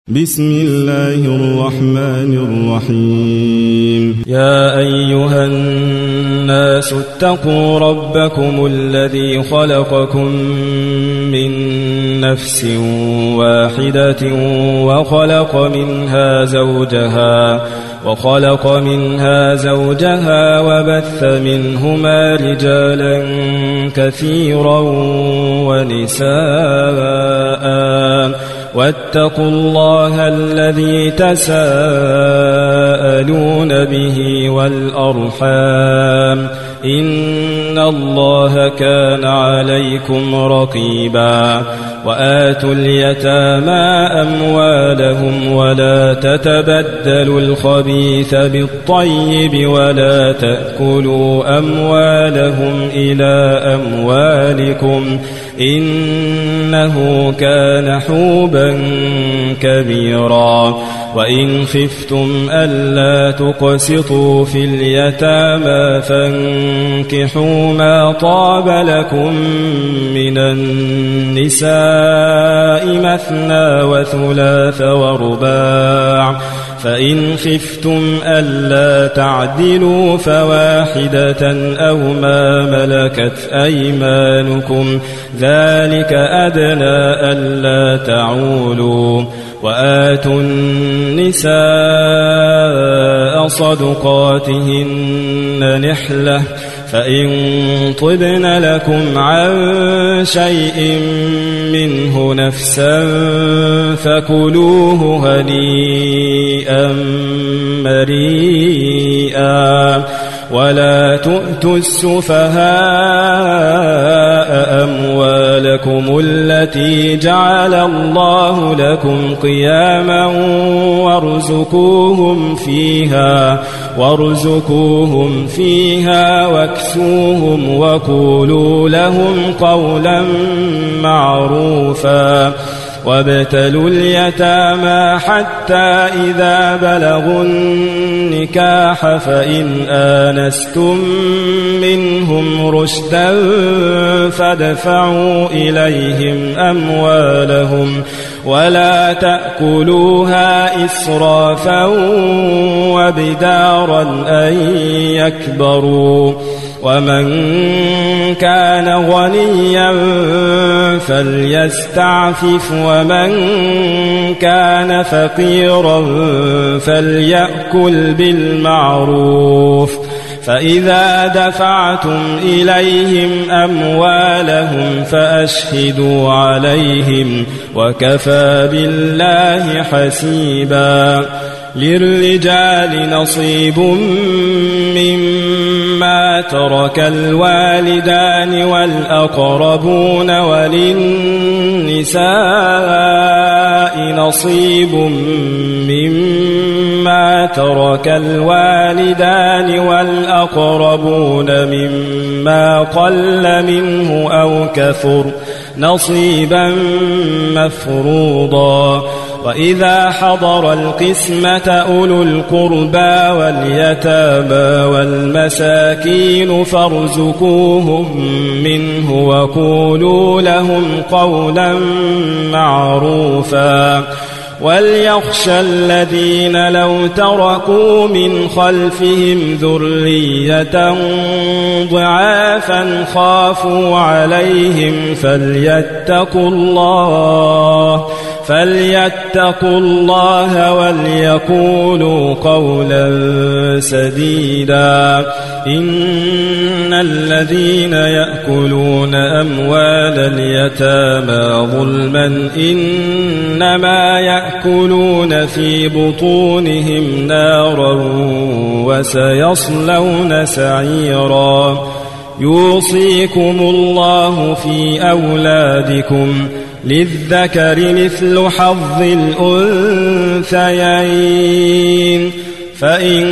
بسم الله الرحمن الرحيم. يا أيها الناس اتقوا ربكم الذي خلقكم من نفس واحدة وخلق منها زوجها وبث منهما رجالا كثيرا ونساء واتقوا الله الذي تساءلون به والأرحام إن الله كان عليكم رقيبا. وآتوا اليتامى أموالهم ولا تتبدلوا الخبيث بالطيب ولا تأكلوا أموالهم إلى أموالكم إنه كان حوبا كبيرا. وإن خفتم ألا تقسطوا في اليتامى فانكحوا ما طاب لكم من النساء مثنى وثلاث ورباع فإن خفتم ألا تعدلوا فواحدة أو ما ملكت أيمانكم ذلك أدنى ألا تعولوا. وآتوا النساء صدقاتهن نحلة فإن طبن لكم عن شيء منه نفسا فكلوه هنيئا مريئا. ولا تؤتوا السفهاء أموالكم التي جعل الله لكم قياما وارزقوهم فيها واكسوهم وقولوا لهم قولا معروفا. وابتلوا اليتامى حتى إذا بلغوا النكاح فإن آنستم منهم رشدا فادفعوا إليهم أموالهم ولا تأكلوها إسرافا وبدارا أن يكبروا. ومن كان غنيا فليستعفف ومن كان فقيرا فليأكل بالمعروف. فإذا دفعتم إليهم أموالهم فأشهدوا عليهم وكفى بالله حسيبا. للرجال نصيب مما ترك الوالدان والأقربون وللنساء نصيب مما ترك الوالدان والأقربون مما قل منه أو كثر نصيبا مفروضا. وإذا حضر القسمة أولو القربى واليتامى والمساكين فارزقوهم منه وقولوا لهم قولا معروفا. وليخشى الذين لو تركوا من خلفهم ذرية ضعافا خافوا عليهم فليتقوا الله وليقولوا قولا سديدا. إن الذين يأكلون أموال اليتامى ظلما إنما يأكلون في بطونهم نارا وسيصلون سعيرا. يوصيكم الله في أولادكم للذكر مثل حظ الأنثيين فإن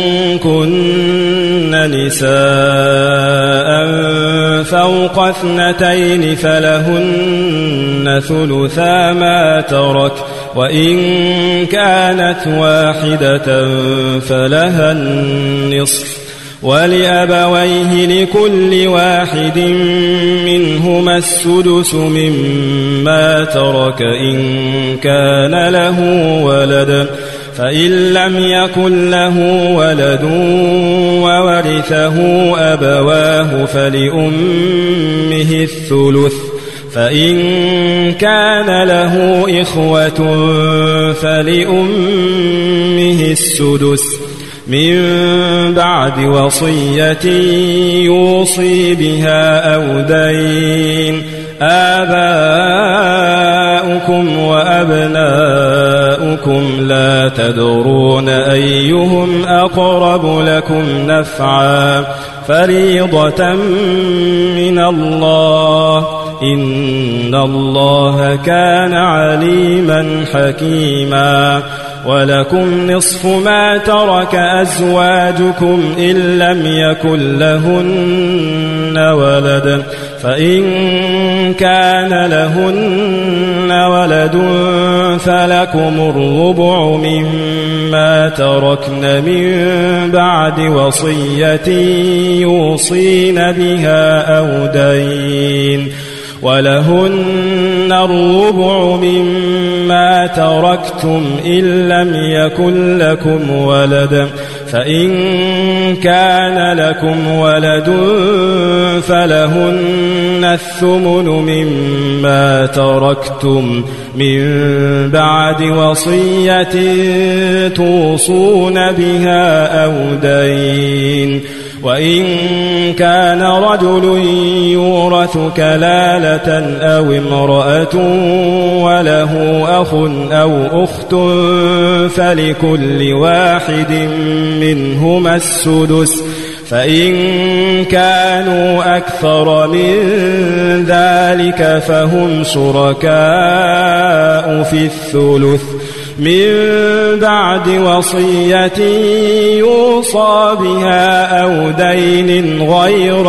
كن نساء فوق 2 فلهن ثلثا ما ترك وإن كانت واحدة فلها النصف ولأبويه لكل واحد منهما السدس مما ترك إن كان له ولد، فإن لم يكن له ولد وورثه أبواه فلأمه الثلث، فإن كان له إخوة فلأمه السدس من بعد وصية يوصي بها أو دين. آباؤكم وأبناؤكم لا تدرون أيهم أقرب لكم نفعا فريضة من الله، إن الله كان عليما حكيما. ولكم نصف ما ترك أزواجكم إن لم يكن لهن ولد، فإن كان لهن ولد فلكم الربع مما تركن من بعد وصية يوصين بها أو دين، ولهن الربع مما تركتم إن لم يكن لكم ولد، فإن كان لكم ولد فلهن الثمن مما تركتم من بعد وصية توصون بها أو دين. وإن كان رجل يورث كلالة أو امرأة وله أخ أو أخت فلكل واحد منهما السدس، فإن كانوا أكثر من ذلك فهم شركاء في الثلث من بعد وصية يوصى بها أو دين غير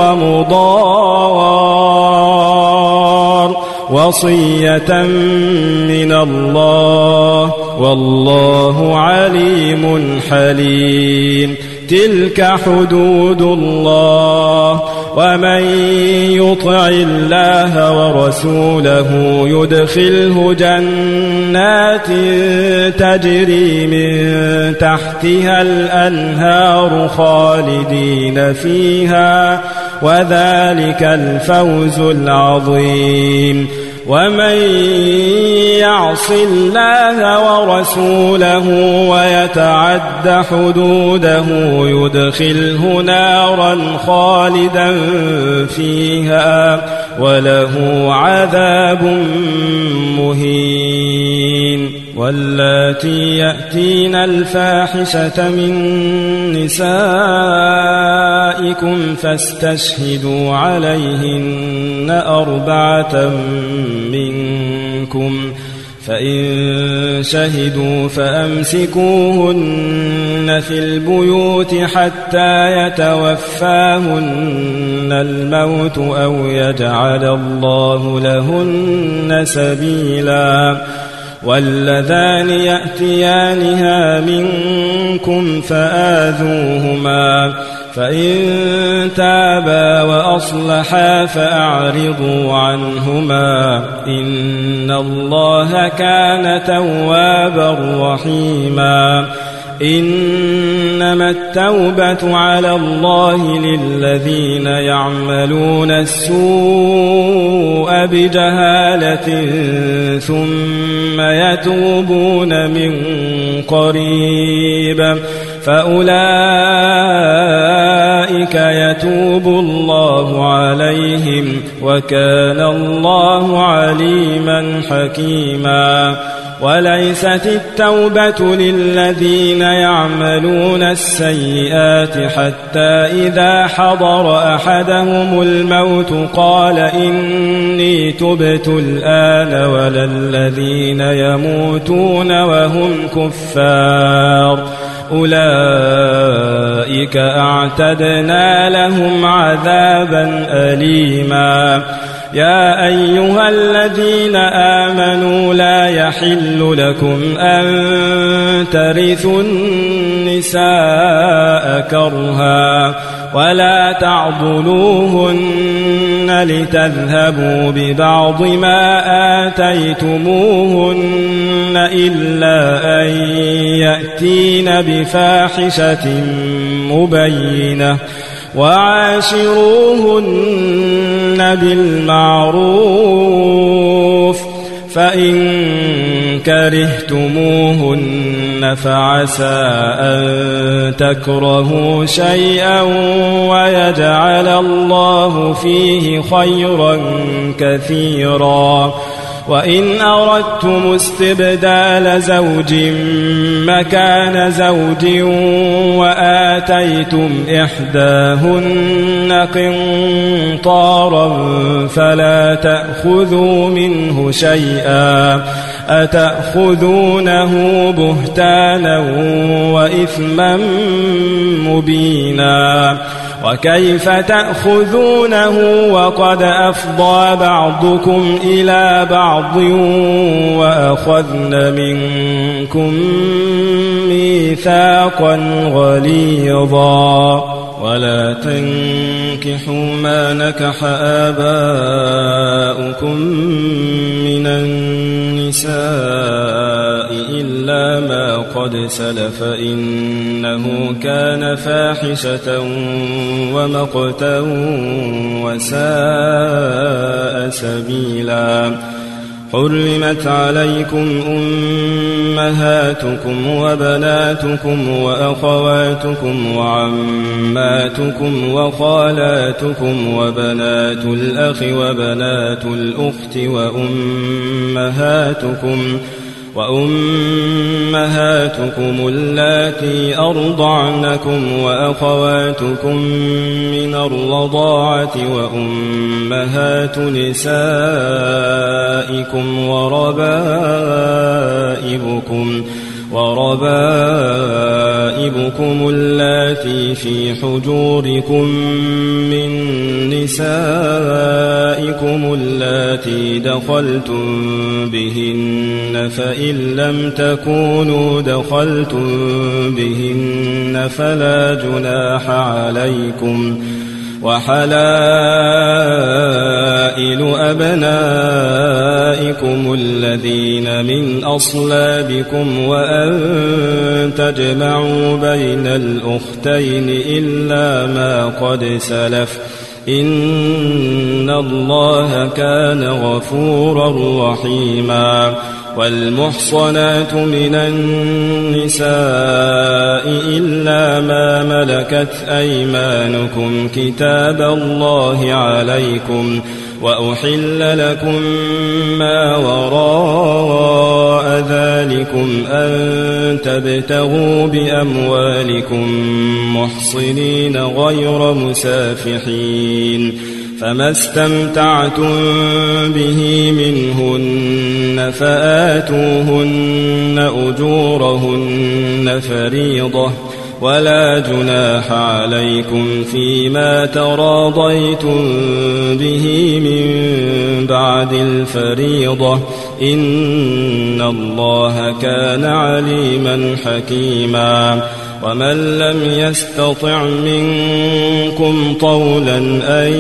مضار، وصية من الله والله عليم حليم. تلك حدود الله، ومن يطع الله ورسوله يدخله جنات تجري من تحتها الأنهار خالدين فيها، وذلك الفوز العظيم. ومن يعص الله ورسوله ويتعد حدوده يدخله نارا خالدا فيها وله عذاب مهين. واللاتي يأتين الفاحشة من نسائكم فاستشهدوا عليهن 4 منكم، فإن شهدوا فأمسكوهن في البيوت حتى يتوفاهن الموت أو يجعل الله لهن سبيلا. واللذان يأتيانها منكم فآذوهما، فإن تابا وأصلحا فأعرضوا عنهما، إن الله كان توابا رحيما. إنما التوبة على الله للذين يعملون السوء بجهالة ثم يتوبون من قريب فأولئك يتوب الله عليهم، وكان الله عليما حكيما. وليست التوبة للذين يعملون السيئات حتى إذا حضر أحدهم الموت قال إني تبت الآن، ولا الذين يموتون وهم كفار أولئك أعتدنا لهم عذابا أليما. يا أيها الذين آمنوا لا يحل لكم أن ترثوا النساء كرها، ولا تعضلوهن لتذهبوا ببعض ما آتيتموهن إلا أن يأتين بفاحشة مبينة وعاشروهن بالمعروف فإن كرهتموهن فعسى أن تكرهوا شيئا ويجعل الله فيه خيرا كثيرا وإن أردتم استبدال زوج مكان زوج وآتيتم إحداهن قنطارا فلا تأخذوا منه شيئا أتأخذونه بهتانا وإثما مبينا وكيف تأخذونه وقد أفضى بعضكم إلى بعض وأخذن منكم ميثاقا غليظا ولا تنكحوا ما نكح آباؤكم من النساء إلا ما قد سلف إنه كان فاحشة ومقتا وساء سبيلا حرمت عليكم أمهاتكم وبناتكم وأخواتكم وعماتكم وخالاتكم وبنات الأخ وبنات الأخت وأمهاتكم اللاتي أرضعنكم وأخواتكم من الرضاعة وأمهات نسائكم وربائبكم اللاتي في حجوركم من نسائكم اللاتي دخلتم بهن فإن لم تكونوا دخلتم بهن فلا جناح عليكم وحلائل أبنائكم الذين من أصلابكم وأن تجمعوا بين الأختين إلا ما قد سلف إن الله كان غفورا رحيما والمحصنات من النساء إلا ما ملكت أيمانكم كتاب الله عليكم وأحل لكم ما وراء ذلكم أن تبتغوا بأموالكم محصنين غير مسافحين فما استمتعتم به منهن فآتوهن أجورهن فريضة ولا جناح عليكم فيما تراضيتم به من بعد الفريضة إن الله كان عليما حكيما ومن لم يستطع منكم طولا أن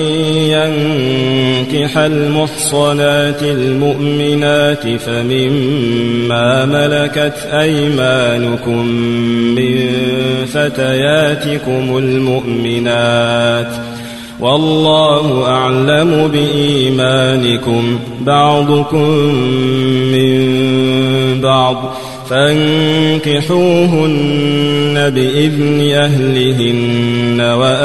ينكح المحصنات المؤمنات فمما ملكت أيمانكم من فتياتكم المؤمنات والله أعلم بإيمانكم بعضكم من بعض فانكحوهن بإذن أهلهن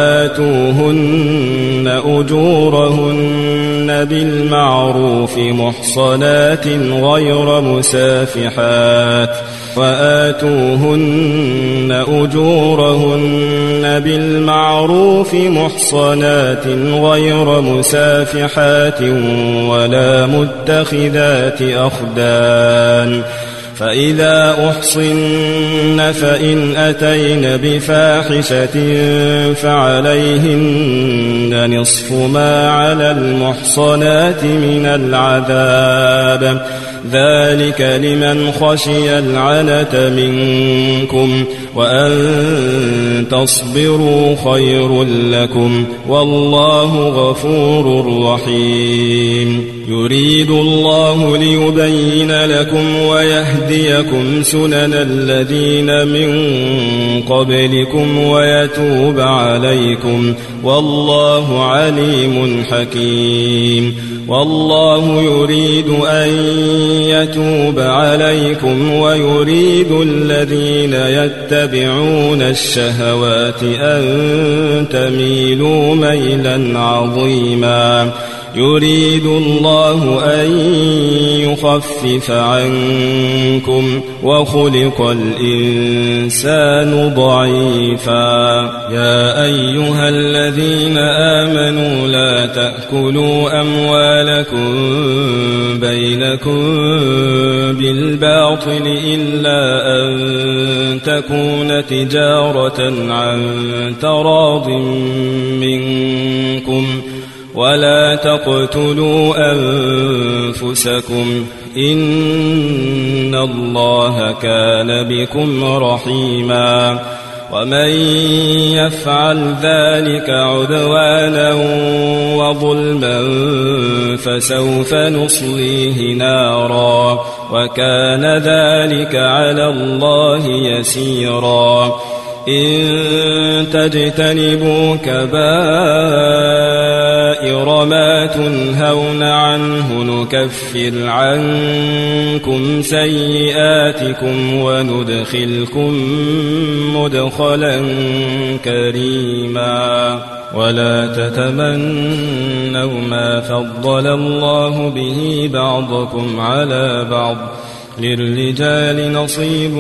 وآتوهن أجورهن بالمعروف محصنات غير مسافحات وآتوهن أجورهن بالمعروف محصنات غير مسافحات ولا متخذات أخدان فإذا أحصن فإن أتين بفاحشة فعليهن نصف ما على المحصنات من العذاب ذلك لمن خشي العنة منكم وأن تصبروا خير لكم والله غفور رحيم يريد الله ليبين لكم ويهديكم سنن الذين من قبلكم ويتوب عليكم والله عليم حكيم والله يريد أن يتوب عليكم ويريد الذين يتبعون الشهوات أن تميلوا ميلا عظيما يريد الله أن يخفف عنكم وخلق الإنسان ضعيفا يا أيها الذين آمنوا لا تأكلوا أموالكم بينكم بالباطل إلا أن تكون تجارة عن تراض منكم ولا تقتلوا أنفسكم إن الله كان بكم رحيما ومن يفعل ذلك عدوانا وظلما فسوف نصليه نارا وكان ذلك على الله يسيرا إن تجتنبوا كبائر ما تنهون عنه نكفر عنكم سيئاتكم وندخلكم مدخلا كريما ولا تتمنوا ما فضل الله به بعضكم على بعض للرجال نصيب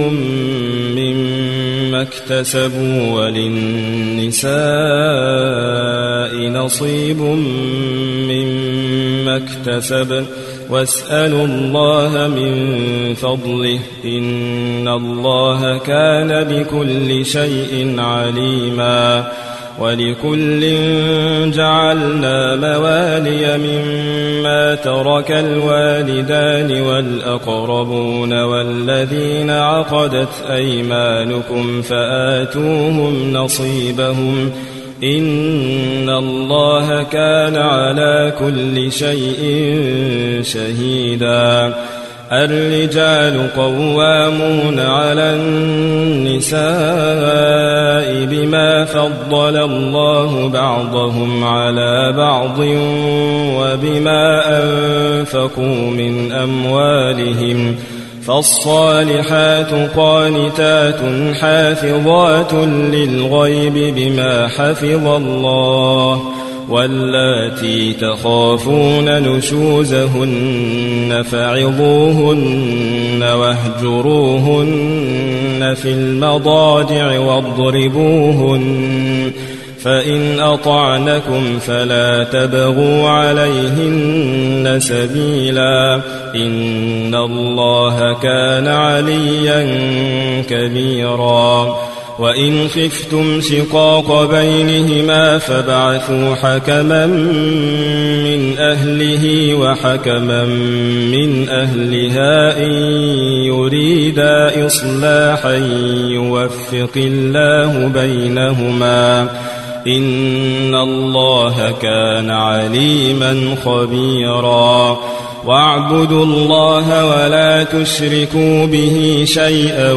مما اكتسبوا وللنساء نصيب مما اكتسبن واسألوا الله من فضله إن الله كان بكل شيء عليما ولكل جعلنا موالي مما ترك الوالدان والأقربون والذين عقدت أيمانكم فآتوهم نصيبهم إن الله كان على كل شيء شهيدا الرجال قوامون على النساء بما فضل الله بعضهم على بعض وبما أنفقوا من أموالهم فالصالحات قانتات حافظات للغيب بما حفظ الله واللاتي تخافون نشوزهن فعظوهن واهجروهن في المضاجع واضربوهن فإن أطعنكم فلا تبغوا عليهن سبيلا إن الله كان عليا كبيرا وإن خفتم شقاق بينهما فابعثوا حكما من أهله وحكما من أهلها إن يريدا إصلاحا يوفق الله بينهما إن الله كان عليما خبيرا واعبدوا الله ولا تشركوا به شيئا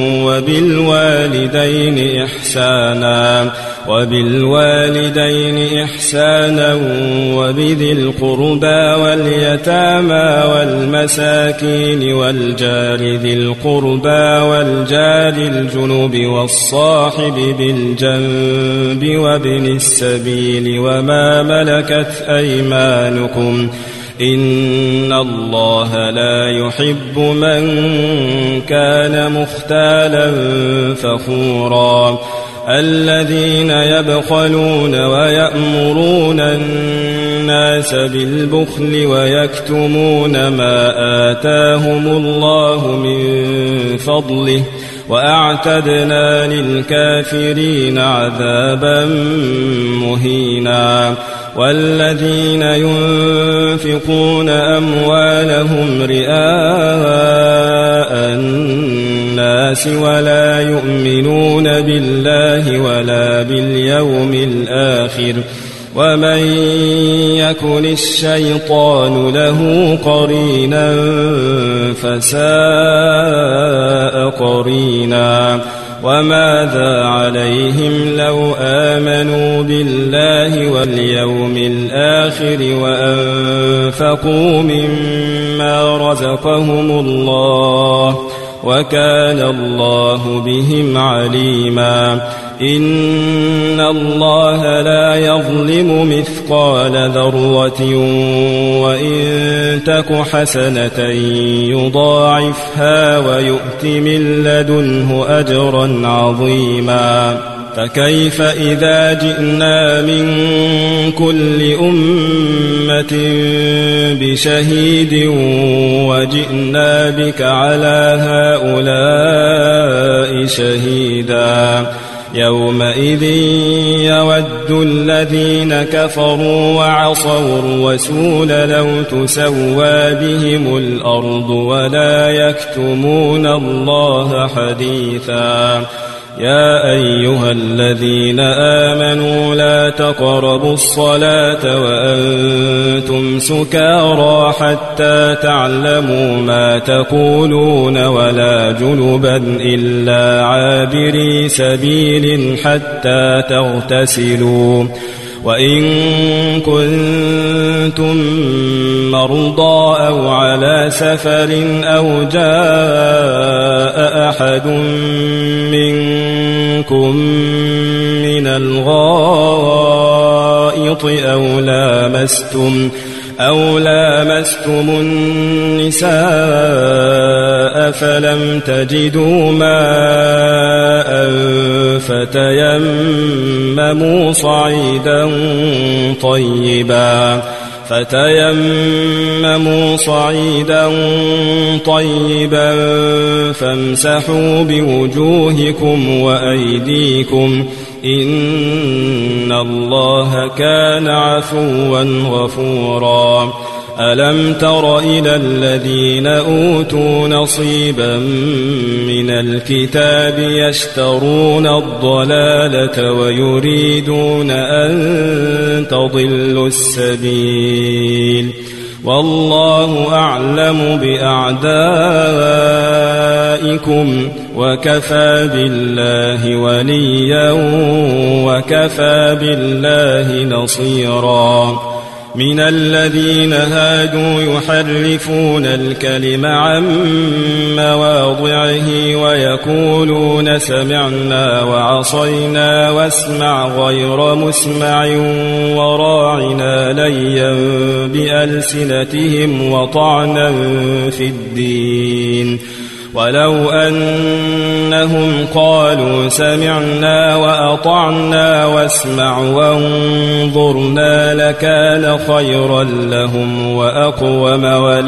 وبالوالدين إحسانا وبذي القربى واليتامى والمساكين والجار ذي القربى والجار الجنب والصاحب بالجنب وابن السبيل وما ملكت أيمانكم إن الله لا يحب من كان مختالا فخورا الذين يبخلون ويأمرون الناس بالبخل ويكتمون ما آتاهم الله من فضله وأعتدنا للكافرين عذابا مهينا والذين ينفقون أموالهم رئاء الناس ولا يؤمنون بالله ولا باليوم الآخر ومن يكن الشيطان له قرينا فساء قرينا وماذا عليهم لو آمنوا بالله واليوم الآخر وأنفقوا مما رزقهم الله وكان الله بهم عليما إن الله لا يظلم مثقال ذرة وإن تك حسنة يضاعفها ويؤت من لدنه أجرا عظيما فكيف إذا جئنا من كل أمة بشهيد وجئنا بك على هؤلاء شهيدا يومئذ يود الذين كفروا وعصوا الرسول لو تسوى بهم الأرض ولا يكتمون الله حديثا يا أيها الذين آمنوا لا تقربوا الصلاة وأنتم سكارى حتى تعلموا ما تقولون ولا جنبا إلا عابري سبيل حتى تغتسلوا وإن كنتم مرضى أو على سفر أو جاء أحد منكم من الغائط أو لامستم النساء فلم تجدوا ماء فتيمموا صعيدا طيبا فامسحوا بوجوهكم وأيديكم إن الله كان عفوا غفورا ألم تر إلى الذين أوتوا نصيبا من الكتاب يشترون الضلالة ويريدون أن تضلوا السبيل والله أعلم بأعدائكم وكفى بالله وليا وكفى بالله نصيرا من الذين هادوا يحرفون الكلم عن مواضعه ويقولون سمعنا وعصينا واسمع غير مسمع وراعنا ليا بألسنتهم وطعنا في الدين ولو أنهم قالوا سمعنا وأطعنا واسمع وانظرنا لكان خيرا لهم وأقوم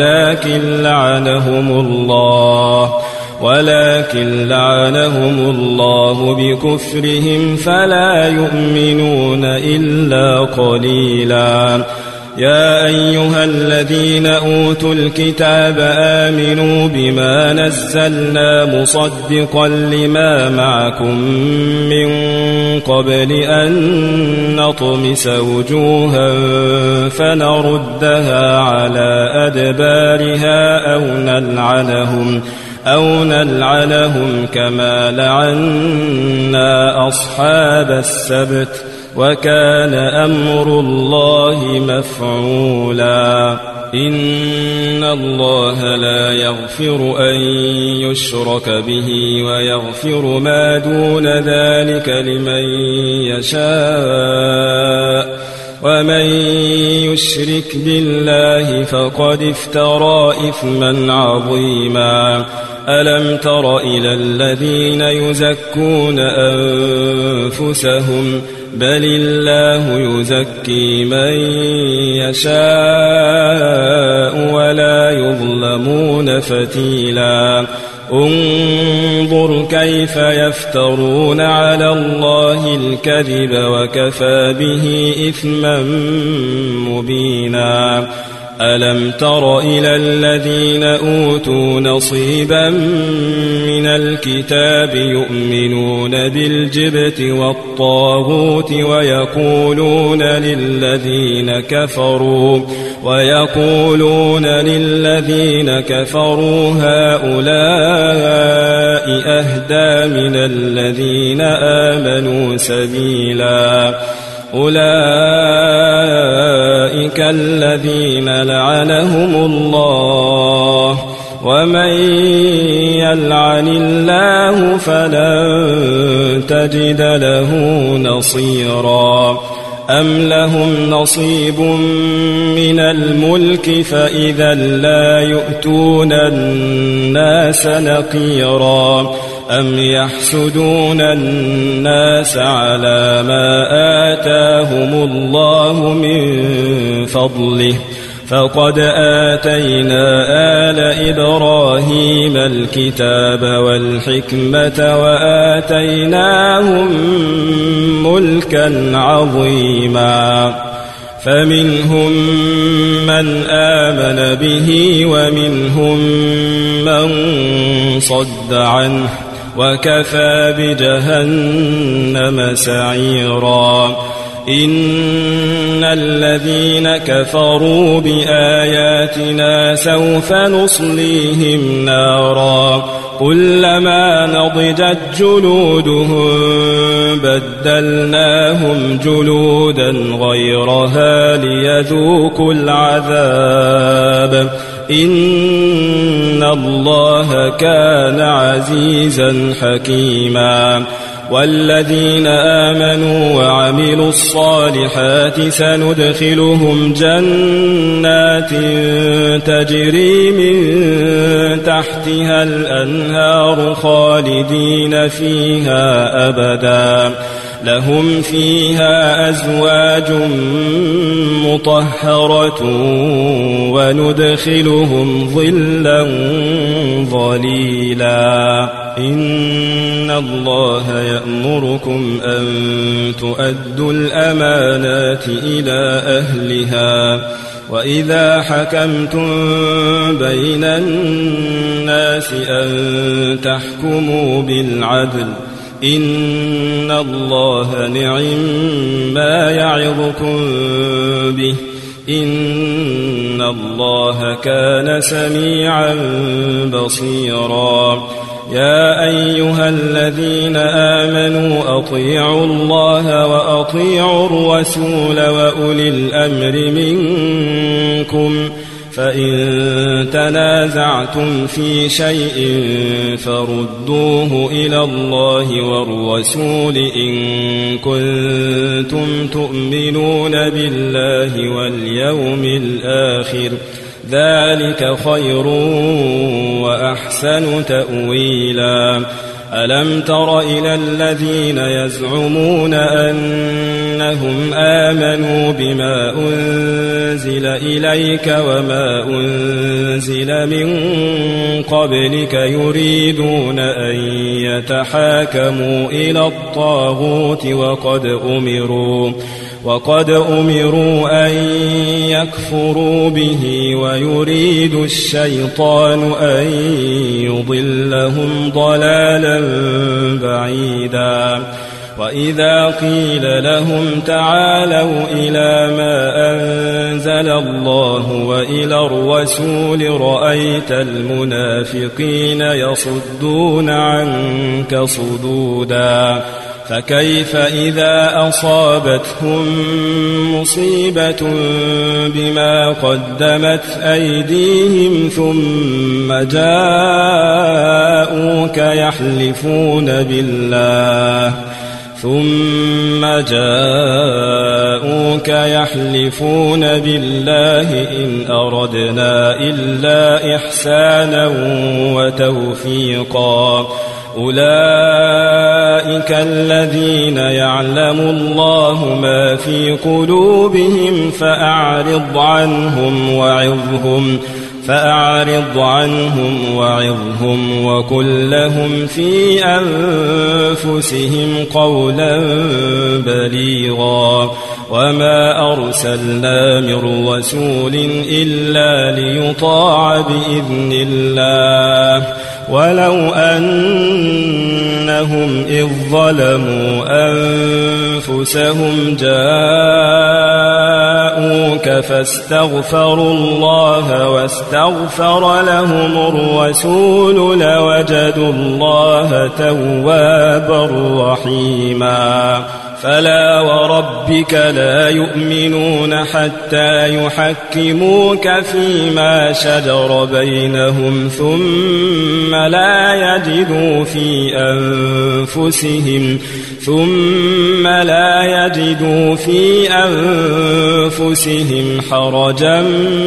ولكن لعنهم الله بكفرهم فلا يؤمنون إلا قليلا يا أيها الذين أوتوا الكتاب آمنوا بما نزلنا مصدقا لما معكم من قبل أن نطمس وجوها فنردها على أدبارها أو نلعنهم كما لعنا أصحاب السبت وكان أمر الله مفعولا إن الله لا يغفر أن يشرك به ويغفر ما دون ذلك لمن يشاء ومن يشرك بالله فقد افترى إثما عظيما ألم تر إلى الذين يزكون أنفسهم بل الله يزكي من يشاء ولا يظلمون فتيلا انظر انظر كيف يفترون على الله الكذب وكفى به إثما مبينا ألم تر إلى الذين أوتوا نصيبا من الكتاب يؤمنون بالجبت والطاغوت ويقولون للذين كفروا هؤلاء أهدى من الذين آمنوا سبيلا أولئك الذين لعنهم الله ومن يلعن الله فلن تجد له نصيرا أم لهم نصيب من الملك فإذا لا يؤتون الناس نقيرا أم يحسدون الناس على ما آتاهم الله من فضله فقد آتينا آل إبراهيم الكتاب والحكمة وآتيناهم ملكا عظيما فمنهم من آمن به ومهم من صد عنه وكفى بجهنم سعيرا إن الذين كفروا بآياتنا سوف نصليهم نارا كلما نضجت جلودهم بدلناهم جلودا غيرها ليذوقوا العذاب إن الله كان عزيزا حكيما والذين آمنوا وعملوا الصالحات سندخلهم جنات تجري من تحتها الأنهار خالدين فيها أبدا لهم فيها أزواج مطهرة وندخلهم ظلا ظليلا إن الله يأمركم أن تؤدوا الأمانات إلى أهلها وإذا حكمتم بين الناس أن تحكموا بالعدل إن الله نعم-ما يعظكم به إن الله كان سميعا بصيرا يا أيها الذين آمنوا أطيعوا الله وأطيعوا الرسول وأولي الأمر منكم فإن تنازعتم في شيء فردوه إلى الله والرسول إن كنتم تؤمنون بالله واليوم الآخر ذلك خير وأحسن تأويلا ألم تر إلى الذين يزعمون أنهم آمنوا بما أنزل إليك وما أنزل من قبلك يريدون أن يتحاكموا إلى الطاغوت وقد أمروا أن يكفروا به ويريد الشيطان أن يضلهم ضلالا بعيدا وإذا قيل لهم تعالوا إلى ما أنزل الله وإلى الرسول رأيت المنافقين يصدون عنك صدودا فكيف إذا أصابتهم مصيبة بما قدمت أيديهم ثم جاءوك يحلفون بالله إن أردنا إلا إحسانا وتوفيقا أولئك الذين يعلم الله ما في قلوبهم فأعرض عنهم وعظهم فأعرض عنهم وعظهم وقل لهم في أنفسهم قولا بليغا وما أرسلنا من رسول إلا ليطاع بإذن الله ولو أنهم إذ ظلموا أنفسهم جاءوك فاستغفروا الله واستغفر لهم الرسول لوجدوا الله توابا رحيما فلا وربك لا يؤمنون حتى يحكموك فيما شجر بينهم ثم لا يجدوا في أنفسهم حرجا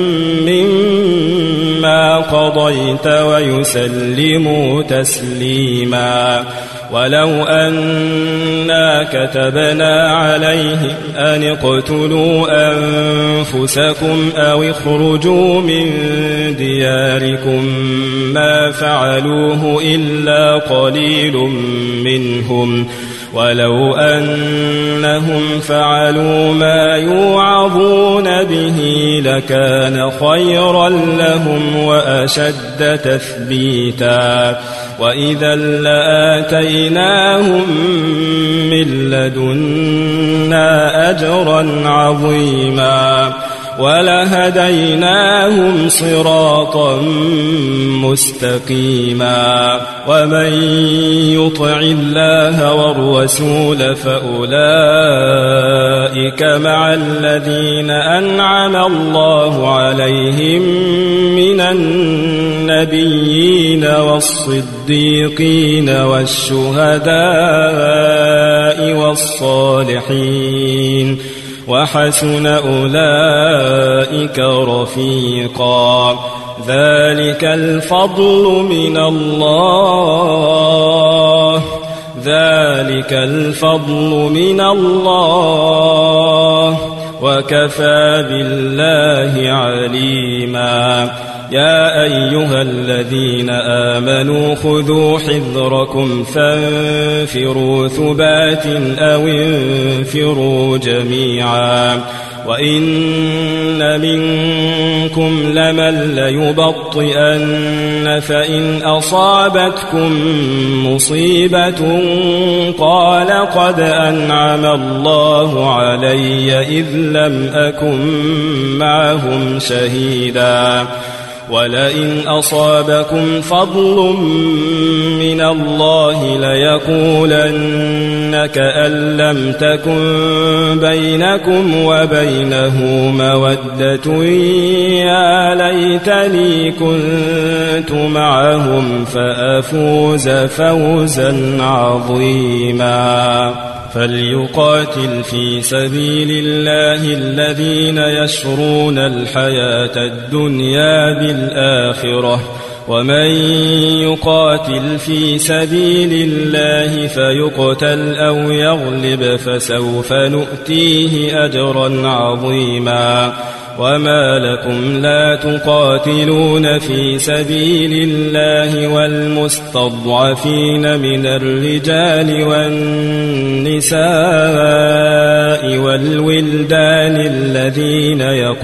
مما قضيت ويسلموا تسليما ولو أنا كتبنا عليهم أن اقتلوا أنفسكم أو اخرجوا من دياركم ما فعلوه إلا قليل منهم ولو أنهم فعلوا ما يوعظون به لكان خيرا لهم وأشد تثبيتا وإذا لآتيناهم من لدنا أجرا عظيما ولهديناهم صراطا مستقيما ومن يطع الله والرسول فأولئك مع الذين أنعم الله عليهم من النبيين والصديقين والشهداء والصالحين وحسن أولئك رفيقا ذلك الفضل من الله وكفى بالله عليما يا أيها الذين آمنوا خذوا حذركم فانفروا ثبات أو انفروا جميعا وإن منكم لمن ليبطئن فإن أصابتكم مصيبة قال قد أنعم الله علي إذ لم أكن معهم شهيدا ولئن أصابكم فضل من الله ليقولن كأن لم تكن بينكم وبينه مودة يا ليتني كنت معهم فأفوز فوزا عظيما فليقاتل في سبيل الله الذين يشرون الحياة الدنيا بالآخرة ومن يقاتل في سبيل الله فيقتل أو يغلب فسوف نؤتيه أجرا عظيما وما لكم لا تقاتلون في سبيل الله والمستضعفين من الرجال والنساء والولدان الذين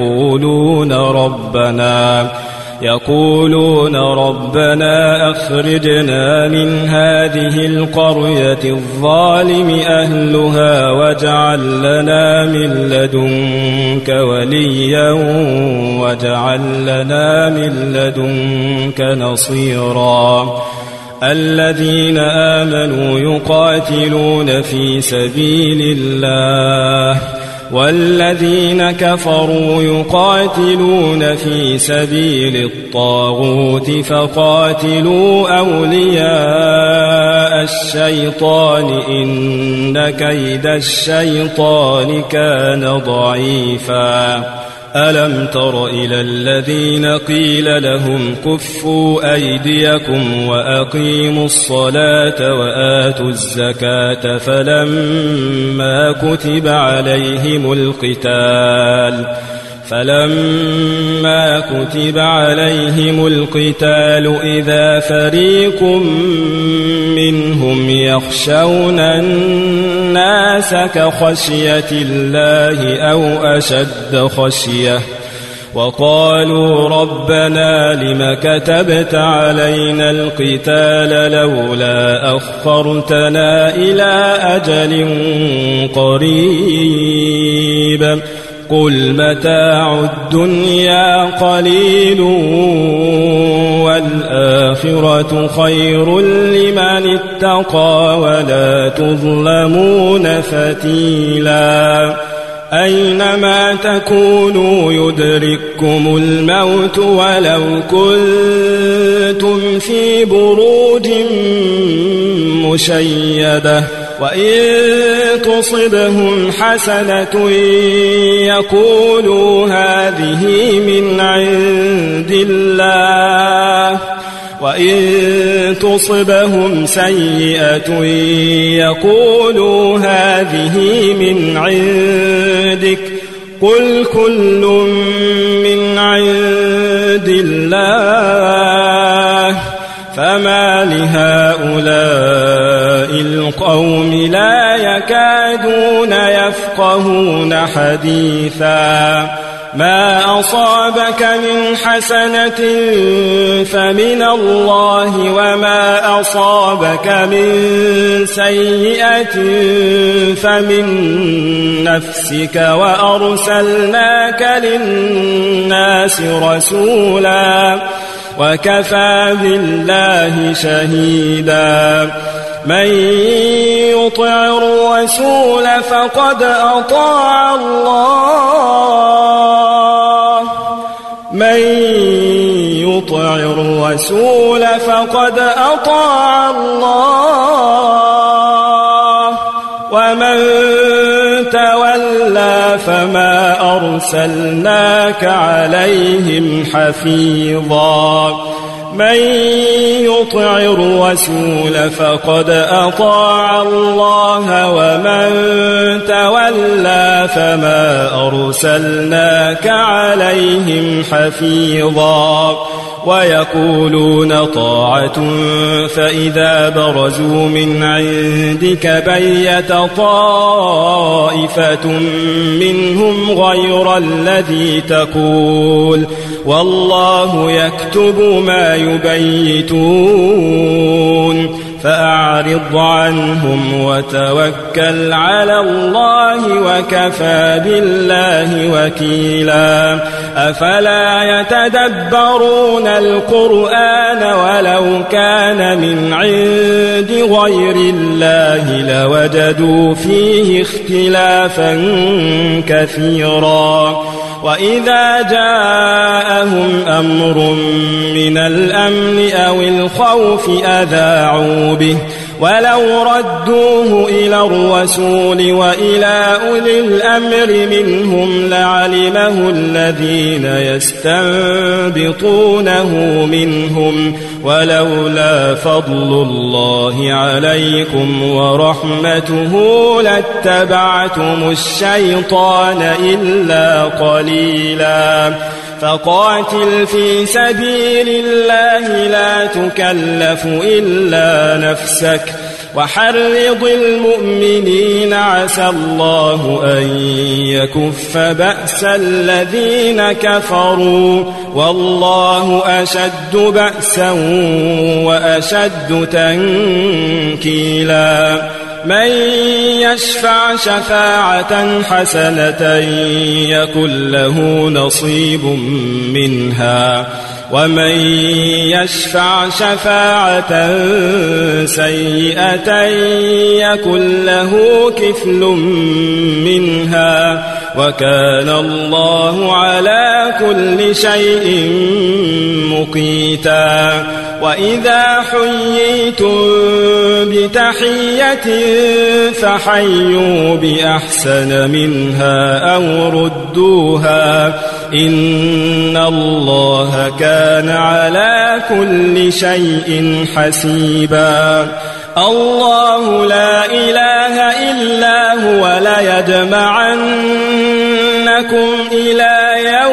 يقولون ربنا أخرجنا من هذه القرية الظالم أهلها واجعل لنا من لدنك وليا واجعل لنا من لدنك نصيرا الذين آمنوا يقاتلون في سبيل الله والذين كفروا يقاتلون في سبيل الطاغوت فقاتلوا أولياء الشيطان إن كيد الشيطان كان ضعيفا ألم تر إلى الذين قيل لهم كفوا أيديكم وأقيموا الصلاة وآتوا الزكاة فلما كتب عليهم القتال إذا فريق منهم يخشون الناس كخشية الله أو أشد خشية وقالوا ربنا لم كتبت علينا القتال لولا أخرتنا إلى أجل قريب قل متاع الدنيا قليل والآخرة خير لمن اتقى ولا تظلمون فتيلا أينما تكونوا يدرككم الموت ولو كنتم في بروج مشيدة وإن تصبهم حسنة يقولوا هذه من عند الله وإن تصبهم سيئة يقولوا هذه من عندك قل كل من عند الله فما لهؤلاء القوم لا يكادون يفقهون حديثا ما أصابك من حسنة فمن الله وما أصابك من سيئة فمن نفسك وأرسلناك للناس رسولا وكفى بالله شهيدا من يطع الرسول فقد أطاع الله من يطع الرسول فقد أطاع الله ومن تولى فما أرسلناك عليهم حفيظا من يطع الرسول فقد أطاع الله ومن تولى فما أرسلناك عليهم حفيظا ويقولون طاعة فإذا برزوا من عندك بيت طائفة منهم غير الذي تقول والله يكتب ما يبيتون فأعرض عنهم وتوكل على الله وكفى بالله وكيلا أفلا يتدبرون القرآن ولو كان من عند غير الله لوجدوا فيه اختلافا كثيرا وإذا جاءهم أمر من الأمن أو الخوف أذاعوا به ولو ردوه إلى الرسول وإلى أولي الأمر منهم لعلمه الذين يستنبطونه منهم ولولا فضل الله عليكم ورحمته لاتبعتم الشيطان إلا قليلا فقاتل في سبيل الله لا تكلف إلا نفسك وحرض المؤمنين عسى الله أن يكف بأس الذين كفروا والله أشد بأسا وأشد تنكيلا من يشفع شفاعة حسنة يكن له نصيب منها ومن يشفع شفاعة سيئة يكن له كفل منها وكان الله على كل شيء مقيتا وإذا حييتم بتحية فحيوا بأحسن منها أو ردوها إن الله كان على كل شيء حسيبا الله لا إله إلا هو ليجمعنكم إلى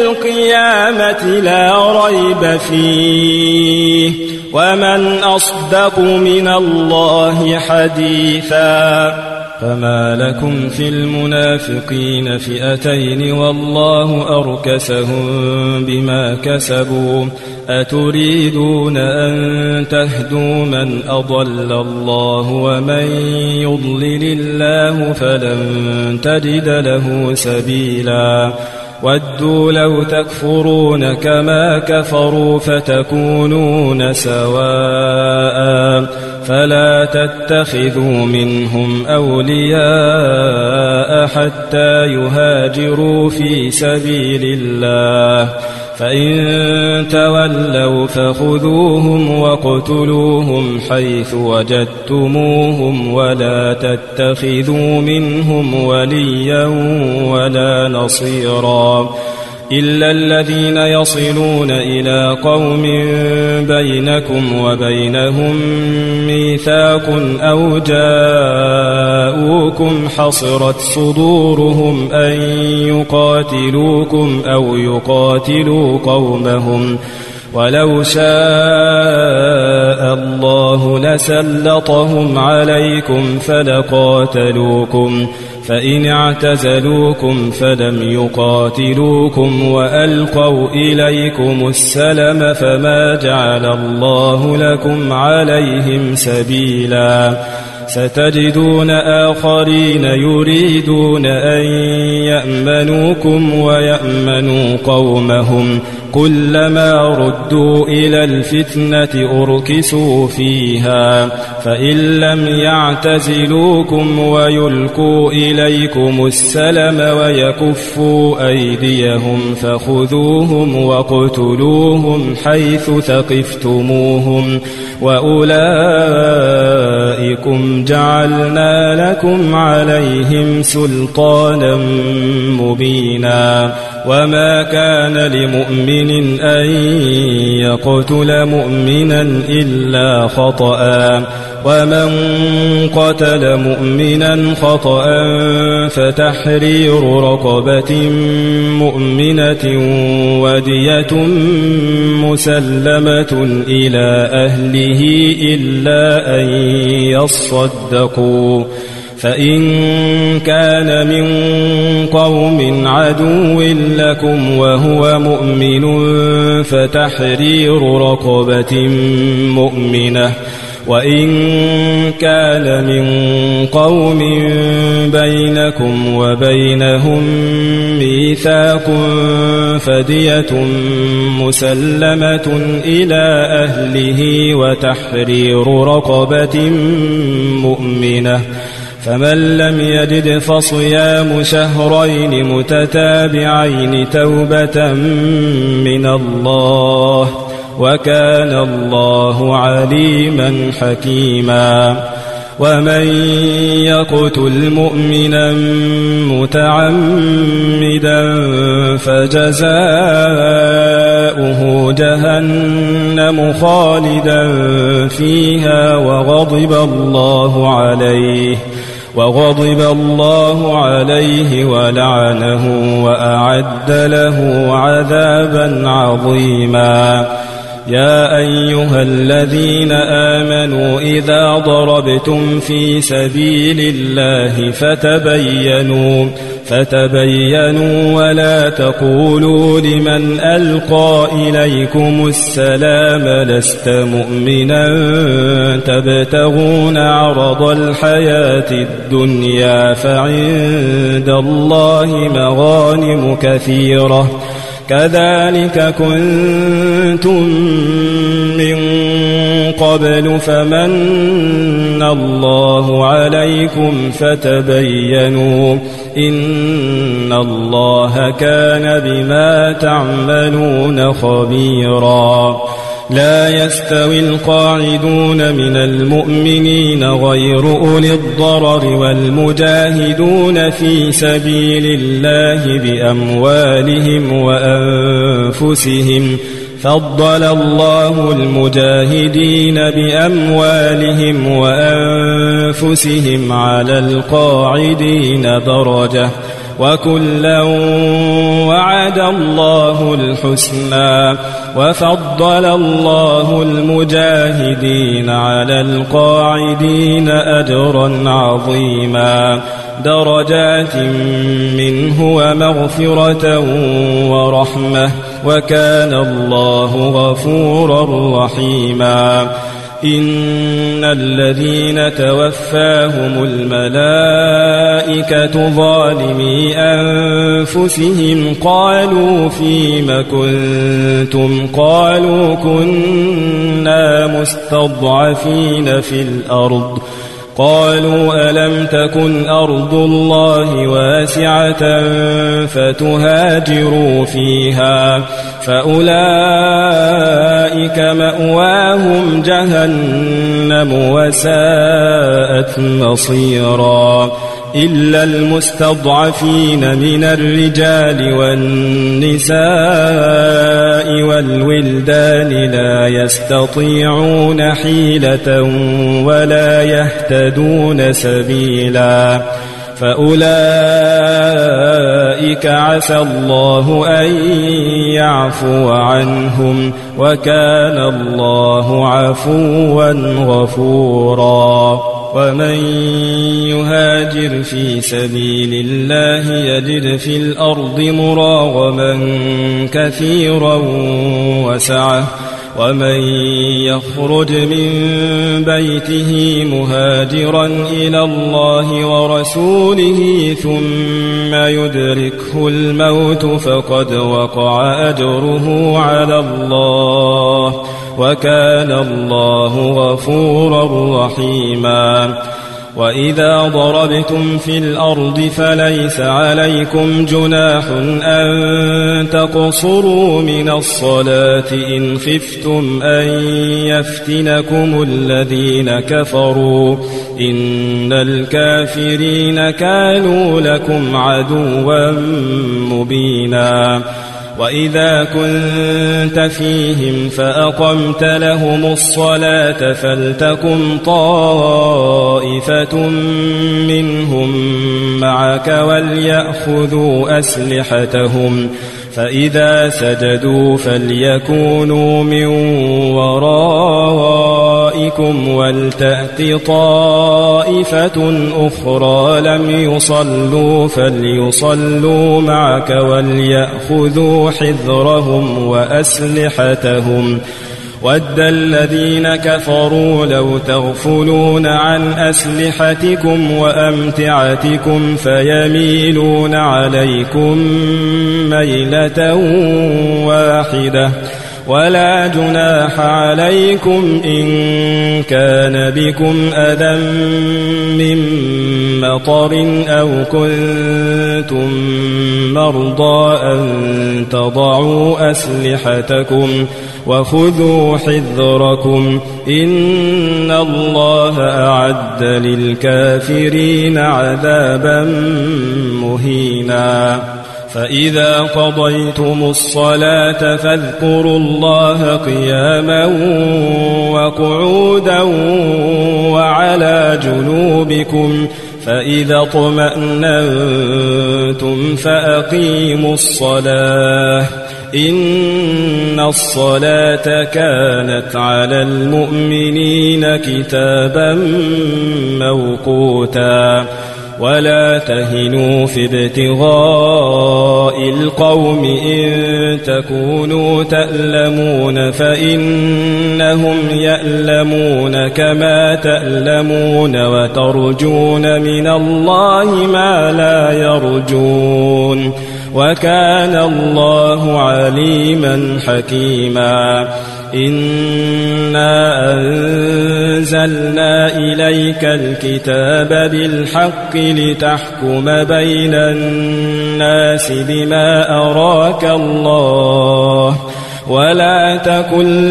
القيامة لا ريب فيه ومن أصدق من الله حديثا. فما لكم في المنافقين فئتين والله أركسهم بما كسبوا أتريدون أن تهدوا من أضل الله ومن يضلل الله فلن تجد له سبيلا. ودوا لو تكفرون كما كفروا فتكونون سواء فلا تتخذوا منهم أولياء حتى يهاجروا في سبيل الله فإن تولوا فخذوهم واقتلوهم حيث وجدتموهم ولا تتخذوا منهم وليا ولا نصيرا إلا الذين يصلون إلى قوم بينكم وبينهم ميثاق أو جاءوكم حصرت صدورهم أن يقاتلوكم أو يقاتلوا قومهم ولو شاء الله لسلطهم عليكم فلقاتلوكم فإن اعتزلوكم فلم يقاتلوكم وألقوا إليكم السلم فما جعل الله لكم عليهم سبيلا. ستجدون آخرين يريدون أن يأمنوكم ويأمنوا قومهم كلما ردوا إلى الفتنة أركسوا فيها فإن لم يعتزلوكم ويلقوا إليكم السلم ويكفوا أيديهم فخذوهم واقتلوهم حيث ثقفتموهم وأولئكم جعلنا لكم عليهم سلطانا مبينا. وما كان لمؤمن أن يقتل مؤمنا إلا خطأ ومن قتل مؤمنا خطأ فتحرير رقبة مؤمنة ودية مسلمة إلى أهله إلا أن يصدقوا فإن كان من قوم عدو لكم وهو مؤمن فتحرير رقبة مؤمنة وإن كان من قوم بينكم وبينهم ميثاق فدية مسلمة إلى أهله وتحرير رقبة مؤمنة فمن لم يجد فصيام شهرين متتابعين توبة من الله وكان الله عليما حكيما. ومن يقتل مؤمنا متعمدا فجزاؤه جهنم خالدا فيها وغضب الله عليه ولعنه وأعد له عذابا عظيما. يا أيها الذين آمنوا إذا ضربتم في سبيل الله فتبينوا ولا تقولوا لمن ألقى إليكم السلام لست مؤمنا تبتغون عرض الحياة الدنيا فعند الله مغانم كثيرة كذلك كنتم من قبل فمن الله عليكم فتبينوا إن الله كان بما تعملون خبيرا. لا يستوي القاعدون من المؤمنين غير أولي الضرر والمجاهدون في سبيل الله بأموالهم وأنفسهم فضل الله المجاهدين بأموالهم وأنفسهم على القاعدين درجة وكلا وعد الله الحسنى وفضل الله المجاهدين على القاعدين أجرا عظيما درجات منه ومغفرة ورحمة وكان الله غفورا رحيما إن الذين توفاهم الملائكة ظالمي أنفسهم قالوا فيم كنتم قالوا كنا مستضعفين في الأرض قالوا ألم تكن أرض الله واسعة فتهاجروا فيها فأولئك مأواهم جهنم وساءت مصيرا إلا المستضعفين من الرجال والنساء والولدان لا يستطيعون حيلة ولا يهتدون سبيلا فأولئك عسى الله أن يعفو عنهم وكان الله عفوا غفورا ومن يهاجر في سبيل الله يجد في الأرض مراغما كثيرا وسعة ومن يخرج من بيته مهاجرا إلى الله ورسوله ثم يدركه الموت فقد وقع أجره على الله وكان الله غفورا رحيما وإذا ضربتم في الأرض فليس عليكم جناح أن تقصروا من الصلاة إن خفتم أن يفتنكم الذين كفروا إن الكافرين كانوا لكم عدوا مبينا وإذا كنت فيهم فأقمت لهم الصلاة فلتقم طائفة منهم معك وليأخذوا أسلحتهم فإذا سجدوا فليكونوا من ورائكم ولتأت طائفة أخرى لم يصلوا فليصلوا معك وليأخذوا حذرهم وأسلحتهم ود الذين كفروا لو تغفلون عن أسلحتكم وأمتعتكم فيميلون عليكم ميلة واحدة ولا جناح عليكم إن كان بكم أذى من مطر أو كنتم مرضى أن تضعوا أسلحتكم وخذوا حذركم إن الله أعد للكافرين عذابا مهينا فإذا قضيتم الصلاة فاذكروا الله قياما وقعودا وعلى جنوبكم فإذا اطمأننتم فأقيموا الصلاة إن الصلاة كانت على المؤمنين كتابا موقوتا ولا تهنوا في ابتغاء القوم إن تكونوا تألمون فإنهم يألمون كما تألمون وترجون من الله ما لا يرجون وكان الله عليما حكيما إنا أنزلنا إليك الكتاب بالحق لتحكم بين الناس بما أراك الله ولا تكن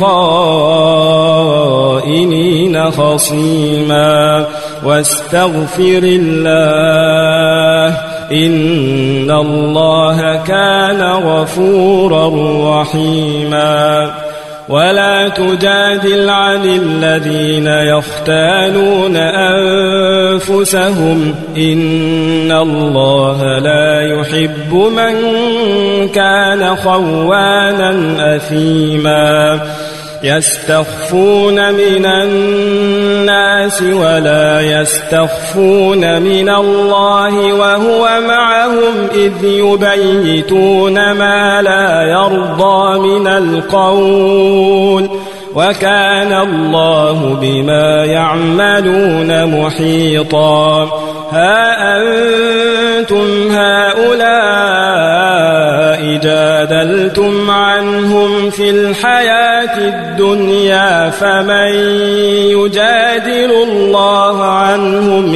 للخائنين خصيما واستغفر الله إن الله كان غفورا رحيما ولا تجادل عن الذين يختانون أنفسهم إن الله لا يحب من كان خوانا أثيما يستخفون من الناس ولا يستخفون من الله وهو معهم إذ يبيتون ما لا يرضى من القول وكان الله بما يعملون محيطا ها أنتم هؤلاء جادلتم عنهم في الحياة الدنيا فمن يجادل الله عنهم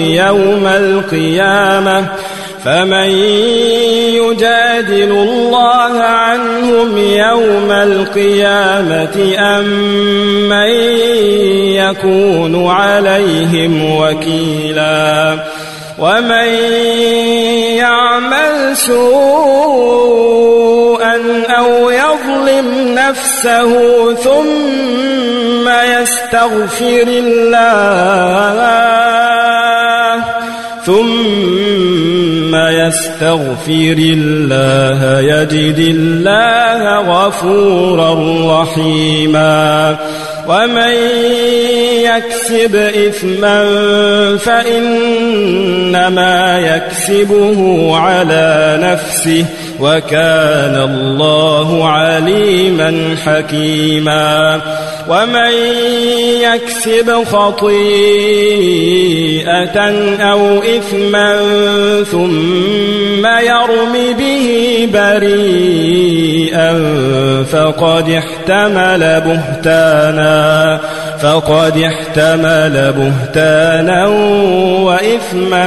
يوم القيامة أم من يكون عليهم وكيلا ومن يعمل سوءا أو يظلم نفسه ثم يستغفر الله يجد الله غفورا رحيما ومن يكسب إثما فإنما يكسبه على نفسه وكان الله عليما حكيما ومن يكسب خطيئة أو إثما ثم يرم به بريئا فقد احتمل بهتانا وإثما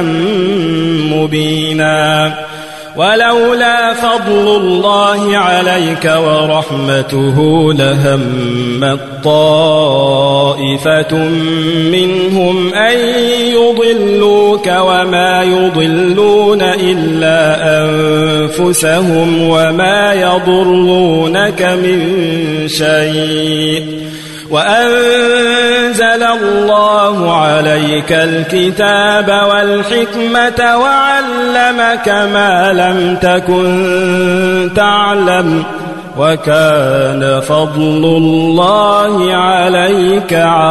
مبينا ولولا فضل الله عليك ورحمته لهمت طائفة منهم أن يضلوك وما يضلون إلا أنفسهم وما يضرونك من شيء وأنزل الله عليك الكتاب والحكمة وعلمك ما لم تكن تعلم وكان فضل الله عليك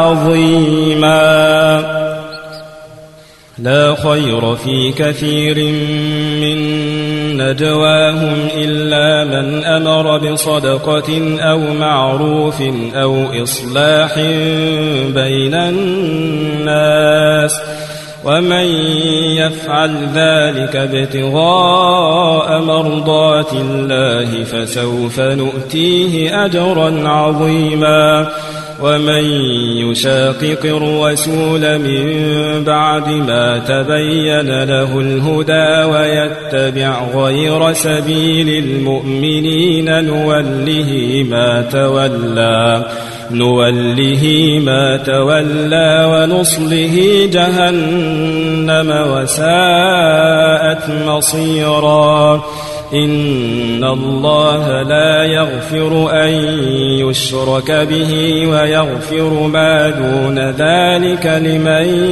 عظيما لا خير في كثير من نجواهم إلا من أمر بصدقة أو معروف أو إصلاح بين الناس ومن يفعل ذلك ابتغاء مرضات الله فسوف نؤتيه أجرا عظيما ومن يشاقق الرسول من بعد ما تبين له الهدى ويتبع غير سبيل المؤمنين نوله ما تولى ونصله جهنم وساءت مصيرا إن الله لا يغفر أن يشرك به ويغفر ما دون ذلك لمن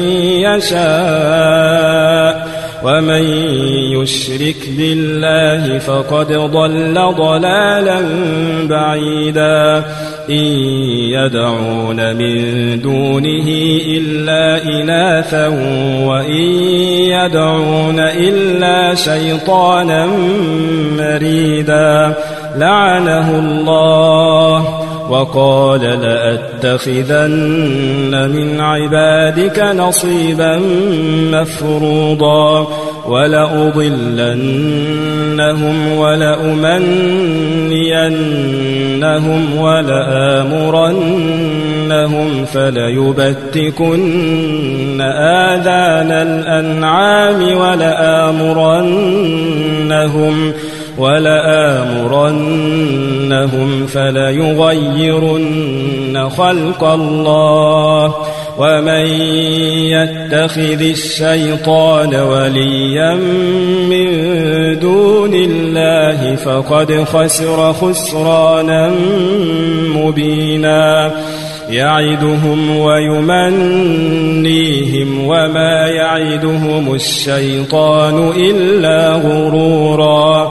يشاء ومن يشرك بالله فقد ضل ضلالا بعيدا إن يدعون من دونه إلا إناثا وإن يدعون إلا شيطانا مريدا لعنه الله وقال لأتخذن من عبادك نصيبا مفروضا ولأضلنهم ولأمنينهم ولآمرنهم فليبتكن آذان الأنعام ولآمرنهم فليغيرن خلق الله ومن يتخذ الشيطان وليا من دون الله فقد خسر خسرانا مبينا يعدهم ويمنيهم بهم وما يعدهم الشيطان إلا غرورا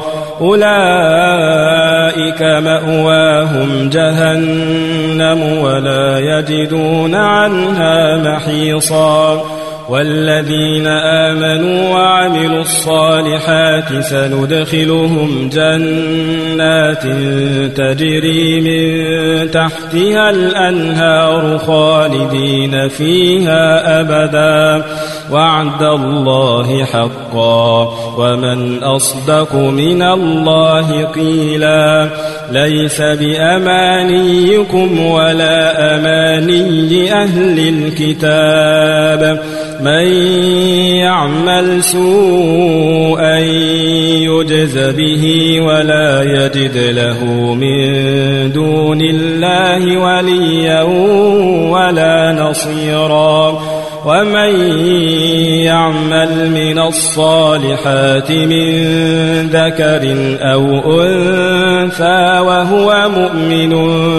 أولئك مأواهم جهنم ولا يجدون عنها محيصا والذين آمنوا وعملوا الصالحات سندخلهم جنات تجري من تحتها الأنهار خالدين فيها أبدا وعد الله حقا ومن أصدق من الله قيلا ليس بأمانيكم ولا أماني أهل الكتاب من يعمل سوءا يجز به ولا يجد له من دون الله وليا ولا نصيرا ومن يعمل من الصالحات من ذكر أو أنثى وهو مؤمن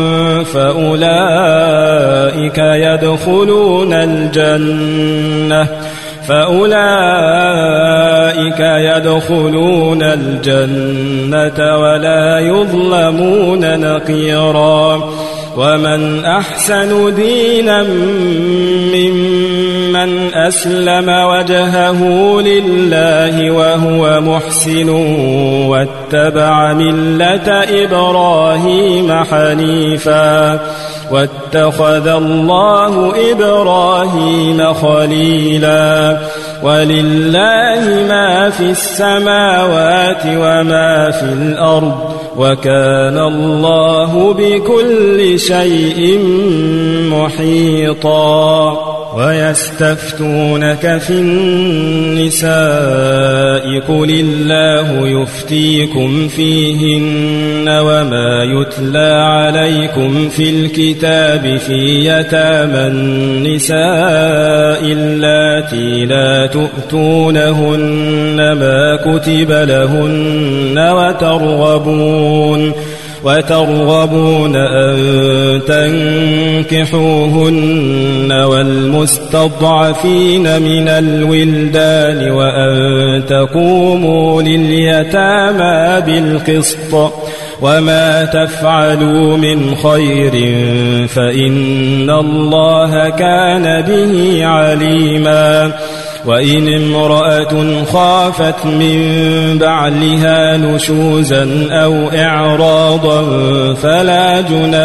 فأولئك يدخلون الجنة ولا يظلمون نقيرا ومن أحسن دينا ممن أسلم وجهه لله وهو محسن واتبع ملة إبراهيم حنيفا واتخذ الله إبراهيم خليلا ولله ما في السماوات وما في الأرض وكان الله بكل شيء محيطا ويستفتونك في النساء قل الله يفتيكم فيهن وما يتلى عليكم في الكتاب في يتامى النساء اللاتي لا تؤتونهن ما كتب لهن وترغبون أن تنكحوهن والمستضعفين من الولدان وأن تقوموا لليتامى بالقسط وما تفعلوا من خير فإن الله كان به عليما وإن امرأة خافت من بعلها نشوزا أو إعراضا فلا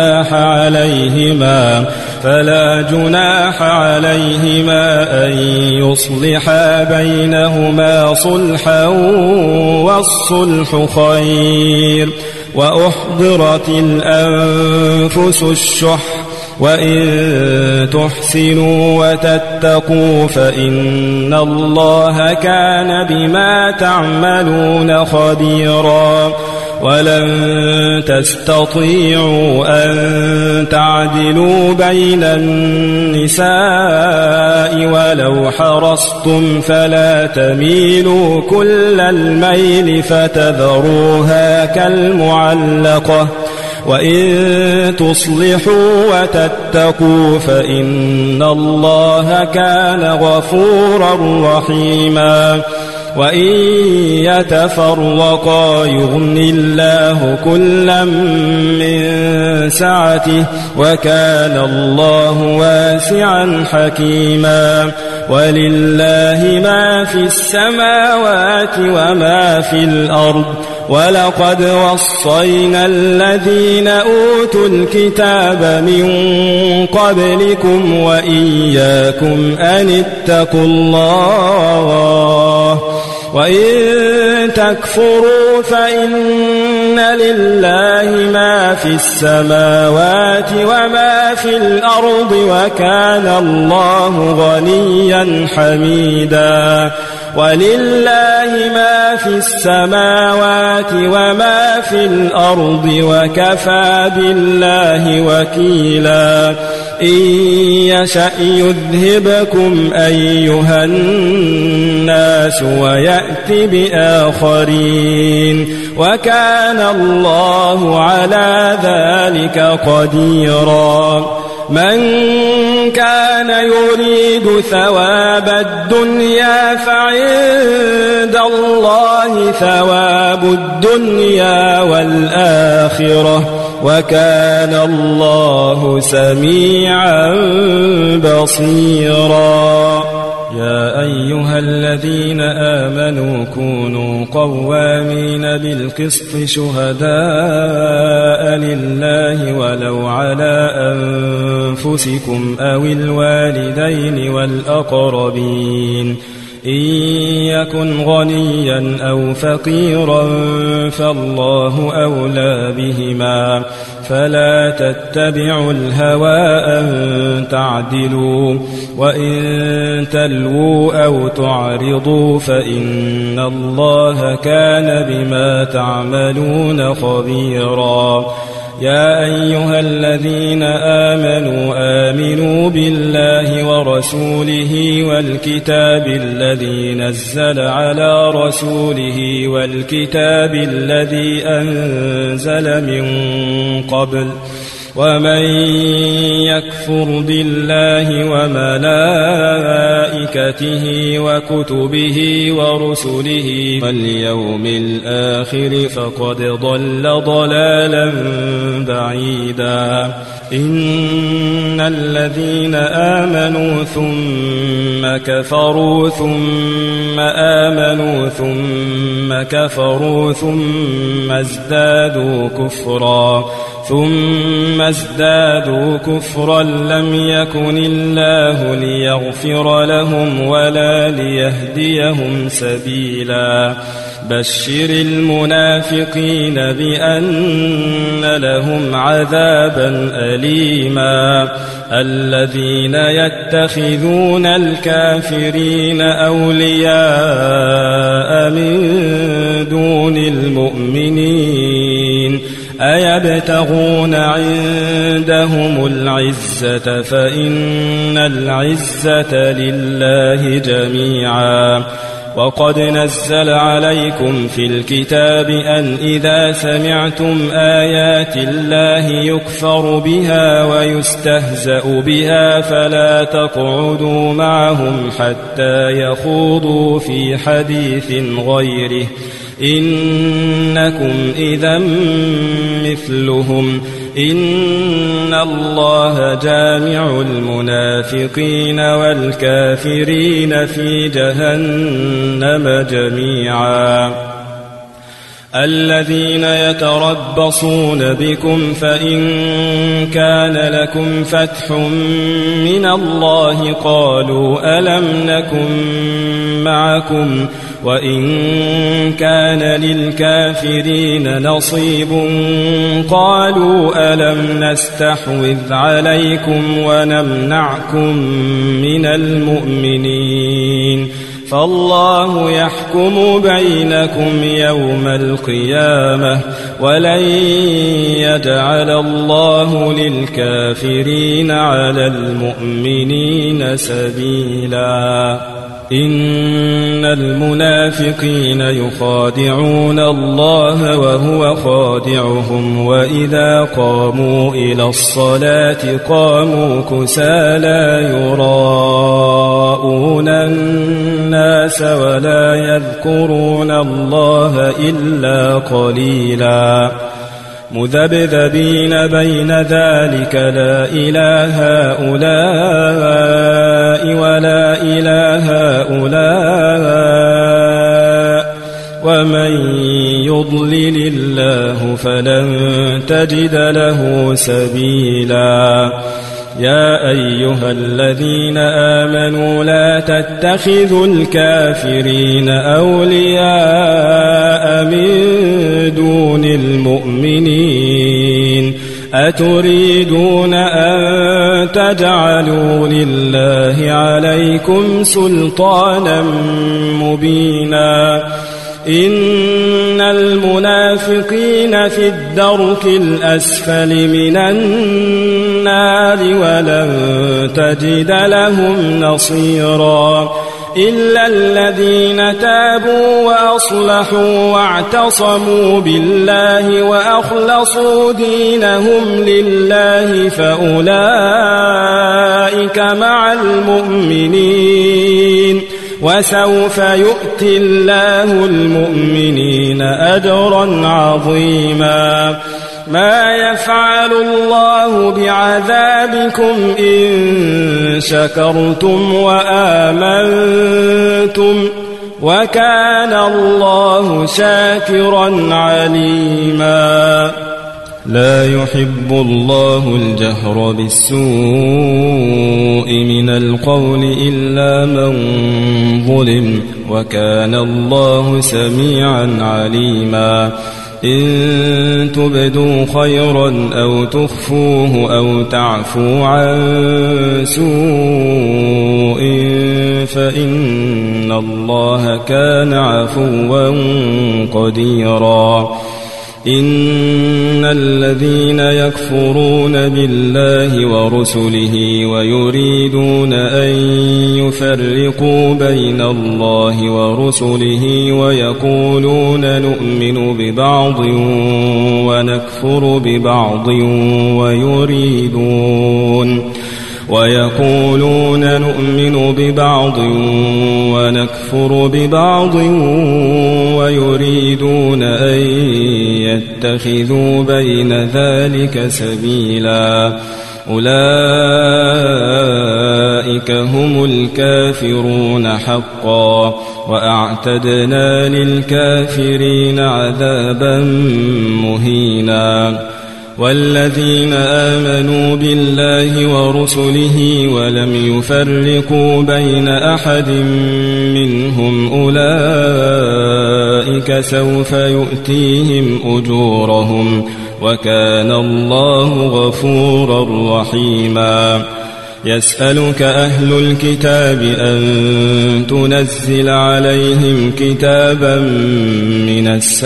جناح عليهما أن يصلحا بينهما صلحا والصلح خير وأحضرت الأنفس الشح وإن تحسنوا وتتقوا فإن الله كان بما تعملون خبيرا ولن تستطيعوا أن تعدلوا بين النساء ولو حرصتم فلا تميلوا كل الميل فتذروها كالمعلقة وإن تصلحوا وتتقوا فإن الله كان غفورا رحيما وإن يتفرقا يغن الله كلا من سعته وكان الله واسعا حكيما ولله ما في السماوات وما في الأرض ولقد وصينا الذين أوتوا الكتاب من قبلكم وإياكم أن اتقوا الله وإن تكفروا فإن لله ما في السماوات وما في الأرض وكان الله غنيا حميدا ولله ما في السماوات وما في الأرض وكفى بالله وكيلا إن يشأ يذهبكم أيها الناس ويأت بآخرين وكان الله على ذلك قديرا من كان يريد ثواب الدنيا فعند الله ثواب الدنيا والآخرة وكان الله سميعا بصيرا. يا أيها الذين آمنوا كونوا قوامين بالقسط شهداء لله ولو على أنفسكم أو الوالدين والأقربين إن يكن غنيا أو فقيرا فالله أولى بهما فلا تتبعوا الهوى أن تعدلوا وإن تلووا أو تعرضوا فإن الله كان بما تعملون خبيرا. يا أيها الذين آمنوا بالله ورسوله والكتاب الذي نزل على رسوله والكتاب الذي أنزل من قبل ومن يكفر بالله وملائكته وكتبه ورسله واليوم الآخر فقد ضل ضلالا بعيدا. إن الذين آمنوا ثم كفروا ثم آمنوا ثم كفروا ثم ازدادوا كفرا لم يكن الله ليغفر لهم ولا ليهديهم سبيلا. بشر المنافقين بأن لهم عذابا أليما. الذين يتخذون الكافرين أولياء من دون المؤمنين أيبتغون عندهم العزة فإن العزة لله جميعا. وقد نزل عليكم في الكتاب أن إذا سمعتم آيات الله يكفر بها ويستهزأ بها فلا تقعدوا معهم حتى يخوضوا في حديث غيره إنكم إذا مثلهم إن الله جامع المنافقين والكافرين في جهنم جميعا. الذين يتربصون بكم فإن كان لكم فتح من الله قالوا ألم نكن معكم وإن كان للكافرين نصيب قالوا ألم نستحوذ عليكم ونمنعكم من المؤمنين فالله يحكم بينكم يوم القيامة ولن يجعل الله للكافرين على المؤمنين سبيلا. إن المنافقين يخادعون الله وهو خادعهم وإذا قاموا إلى الصلاة قاموا كسالى يراءون الناس ولا يذكرون الله إلا قليلا. مذبذبين بين ذلك لا إله هؤلاء ولا إله هؤلاء ومن يضلل الله فلن تجد له سبيلا. يا أيها الذين آمنوا لا تتخذوا الكافرين أولياء من دون المؤمنين أتريدون أن تجعلوا لله عليكم سلطانا مبينا. إن المنافقين في الدرك الأسفل من النار ولن تجد لهم نصيرا. إلا الذين تابوا وأصلحوا واعتصموا بالله وأخلصوا دينهم لله فأولئك مع المؤمنين وسوف يؤتي الله المؤمنين أجرا عظيما ما يفعل الله بعذابكم إن شكرتم وآمنتم وكان الله شاكرا عليما لا يحب الله الجهر بالسوء من القول إلا من ظلم وكان الله سميعا عليما إن تبدوا خيرا أو تخفوه أو تعفو عن سوء فإن الله كان عفوا قديرا إن الذين يكفرون بالله ورسله ويريدون أن يفرقوا بين الله ورسله ويقولون نؤمن ببعض ونكفر ببعض ويقولون نؤمن ببعض ونكفر ببعض ويريدون أن يتخذوا بين ذلك سبيلا أولئك هم الكافرون حقا وأعتدنا للكافرين عذابا مهينا والذين آمنوا بالله ورسله ولم يفرقوا بين أحد منهم أولئك سوف يؤتيهم أجورهم وكان الله غفورا رحيما يسألك أهل الكتاب أن تنزل عليهم كتابا من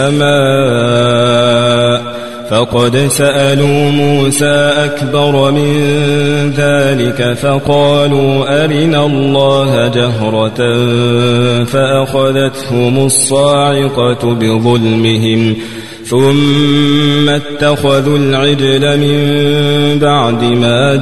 السماء فقد سألوا موسى أكبر من ذلك فقالوا أرنا الله جهرة فأخذتهم الصاعقة بظلمهم ثم اتخذوا العجل من بعد ما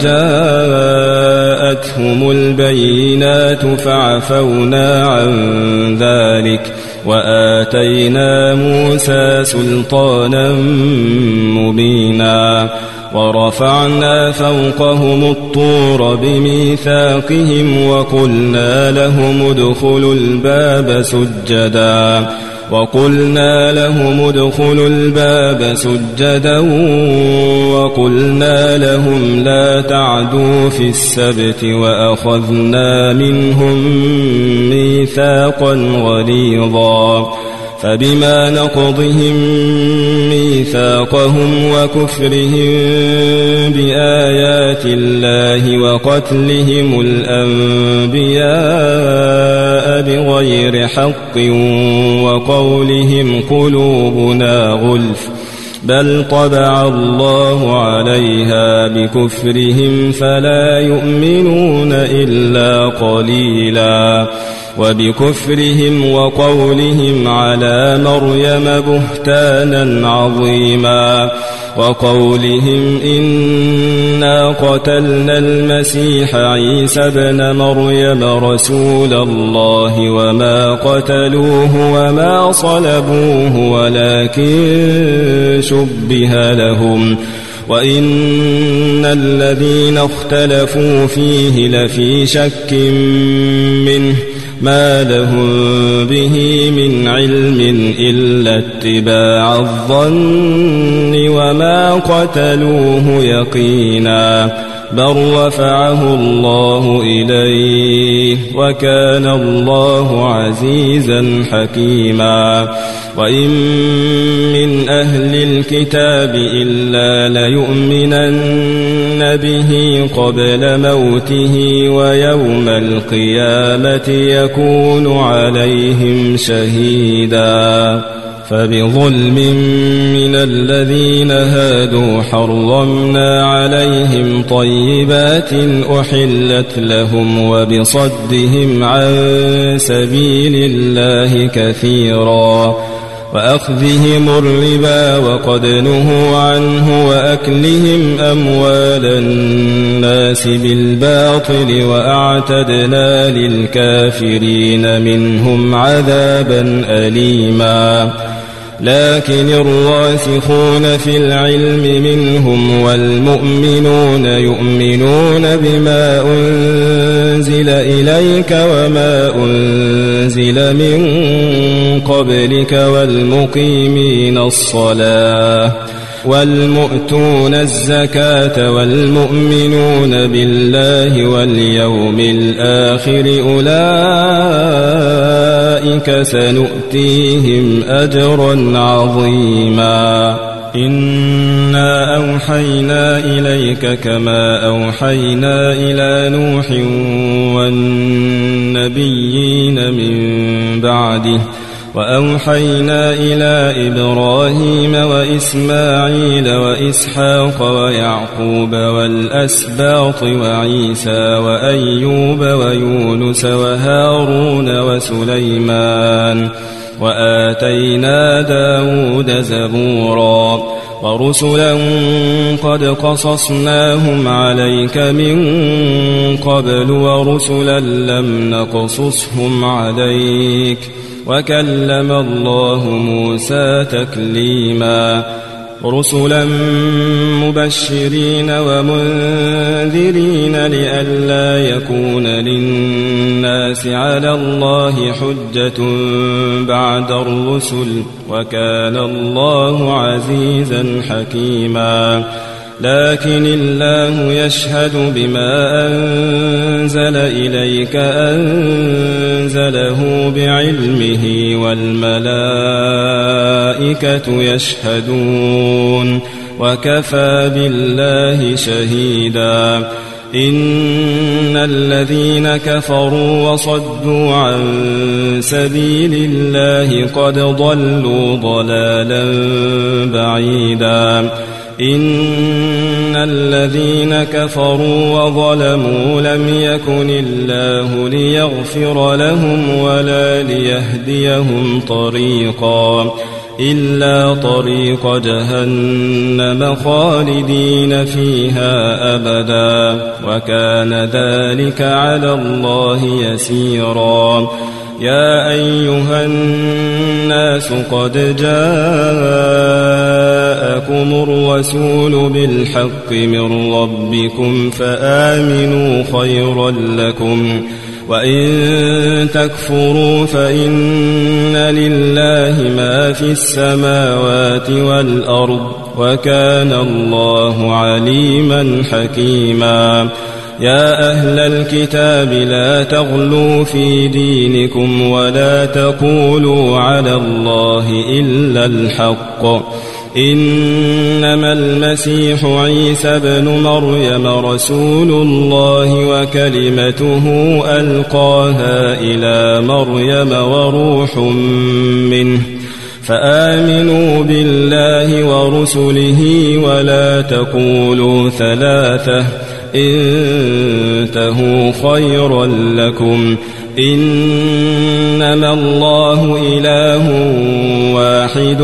جاءتهم البينات فعفونا عن ذلك وآتينا موسى سلطانا مبينا ورفعنا فوقهم الطور بميثاقهم وقلنا لهم ادخلوا الباب سجدا وقلنا لهم لا تعدوا في السبت وأخذنا منهم ميثاقا غليظا فبما نقضهم ميثاقهم وكفرهم بآيات الله وقتلهم الأنبياء بغير حق وقولهم قلوبنا غلف بل طبع الله عليها بكفرهم فلا يؤمنون إلا قليلا وبكفرهم وقولهم على مريم بهتانا عظيما وقولهم إنا قتلنا المسيح عيسى ابن مريم رسول الله وما قتلوه وما صلبوه ولكن شبه لهم وإن الذين اختلفوا فيه لفي شك منه ما لهم به من علم إلا اتباع الظن وما قتلوه يقينا بل رفعه الله إليه وكان الله عزيزا حكيما وإن من أهل الكتاب إلا ليؤمنن به قبل موته ويوم القيامة يكون عليهم شهيدا فبظلم من الذين هادوا حرمنا عليهم طيبات أحلت لهم وبصدهم عن سبيل الله كثيرا وأخذهم الربا وقد نهوا عنه وأكلهم أموال الناس بالباطل وأعتدنا للكافرين منهم عذابا أليما لكن الراسخون في العلم منهم والمؤمنون يؤمنون بما أنزل إليك وما أنزل من قبلك والمقيمين الصلاة والمؤتون الزكاة والمؤمنون بالله واليوم الآخر أولئك سنؤتيهم أجرا عظيما إنا أوحينا إليك كما أوحينا إلى نوح والنبيين من بعده وأوحينا إلى إبراهيم وإسماعيل وإسحاق ويعقوب والأسباط وعيسى وأيوب ويونس وهارون وسليمان وآتينا داود زبورا ورسلا قد قصصناهم عليك من قبل ورسلا لم نقصصهم عليك وكلم الله موسى تكليما رسلا مبشرين ومنذرين لئلا يكون للناس على الله حجة بعد الرسل وكان الله عزيزا حكيما لكن الله يشهد بما أنزل إليك أنزله بعلمه والملائكة يشهدون وكفى بالله شهيدا إن الذين كفروا وصدوا عن سبيل الله قد ضلوا ضلالا بعيدا إن الذين كفروا وظلموا لم يكن الله ليغفر لهم ولا ليهديهم طريقا إلا طريق جهنم خالدين فيها أبدا وكان ذلك على الله يسيرا يا أيها الناس قد جاءكم الرسول بالحق من ربكم فآمنوا خيرا لكم وإن تكفروا فإن لله ما في السماوات والأرض وكان الله عليما حكيما يا أهل الكتاب لا تغلوا في دينكم ولا تقولوا على الله إلا الحق إنما المسيح عيسى بن مريم رسول الله وكلمته ألقاها إلى مريم وروح منه فآمنوا بالله ورسله ولا تقولوا ثلاثة انتهوا خيرا لكم إنما الله إله واحد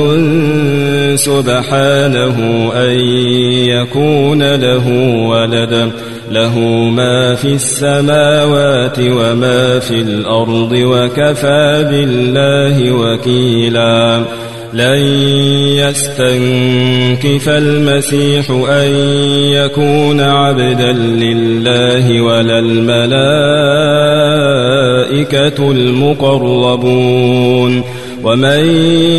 سبحانه أن يكون له ولد له ما في السماوات وما في الأرض وكفى بالله وكيلا لن يستنكف المسيح أن يكون عبدا لله ولا الملائكة المقربون ومن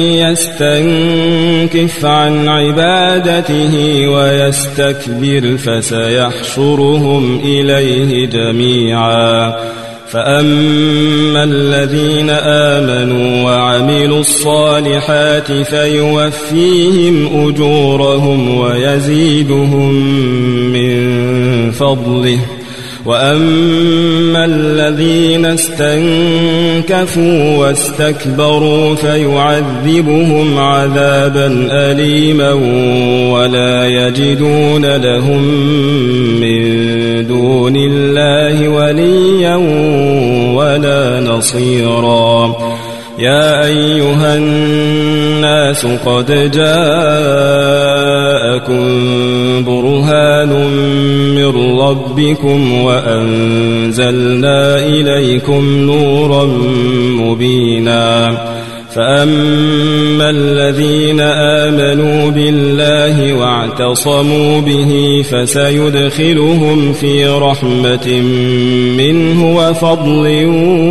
يستنكف عن عبادته ويستكبر فسيحشرهم إليه جميعا فأما الذين آمنوا وعملوا الصالحات فيوفيهم أجورهم ويزيدهم من فضله وأما الذين استنكفوا واستكبروا فيعذبهم عذابا أليما ولا يجدون لهم من دون الله وليا ولا نصيرا يا أيها الناس قد جاءكم برهان من ربكم وأنزلنا إليكم نورا مبينا فأما الذين آمنوا بالله واعتصموا به فسيدخلهم في رحمة منه وفضل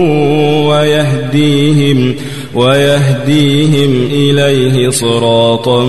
ويهديهم إليه صراطا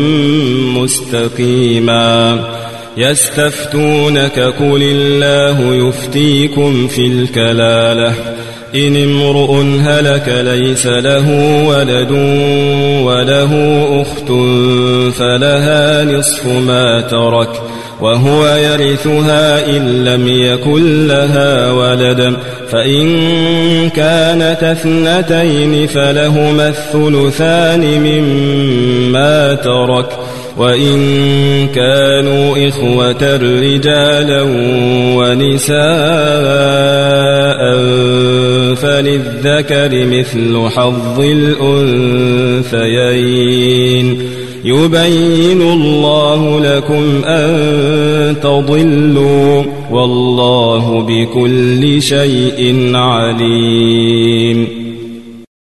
مستقيما يستفتونك قل الله يفتيكم في الكلالة إن امرؤ هلك ليس له ولد وله أخت فلها نصف ما ترك وهو يرثها إن لم يكن لها ولد فإن كانت اثنتين فلهما الثلثان مما ترك وإن كانوا إخوة رجالا ونساء فللذكر مثل حظ الأنثيين يبين الله لكم أن تضلوا والله بكل شيء عليم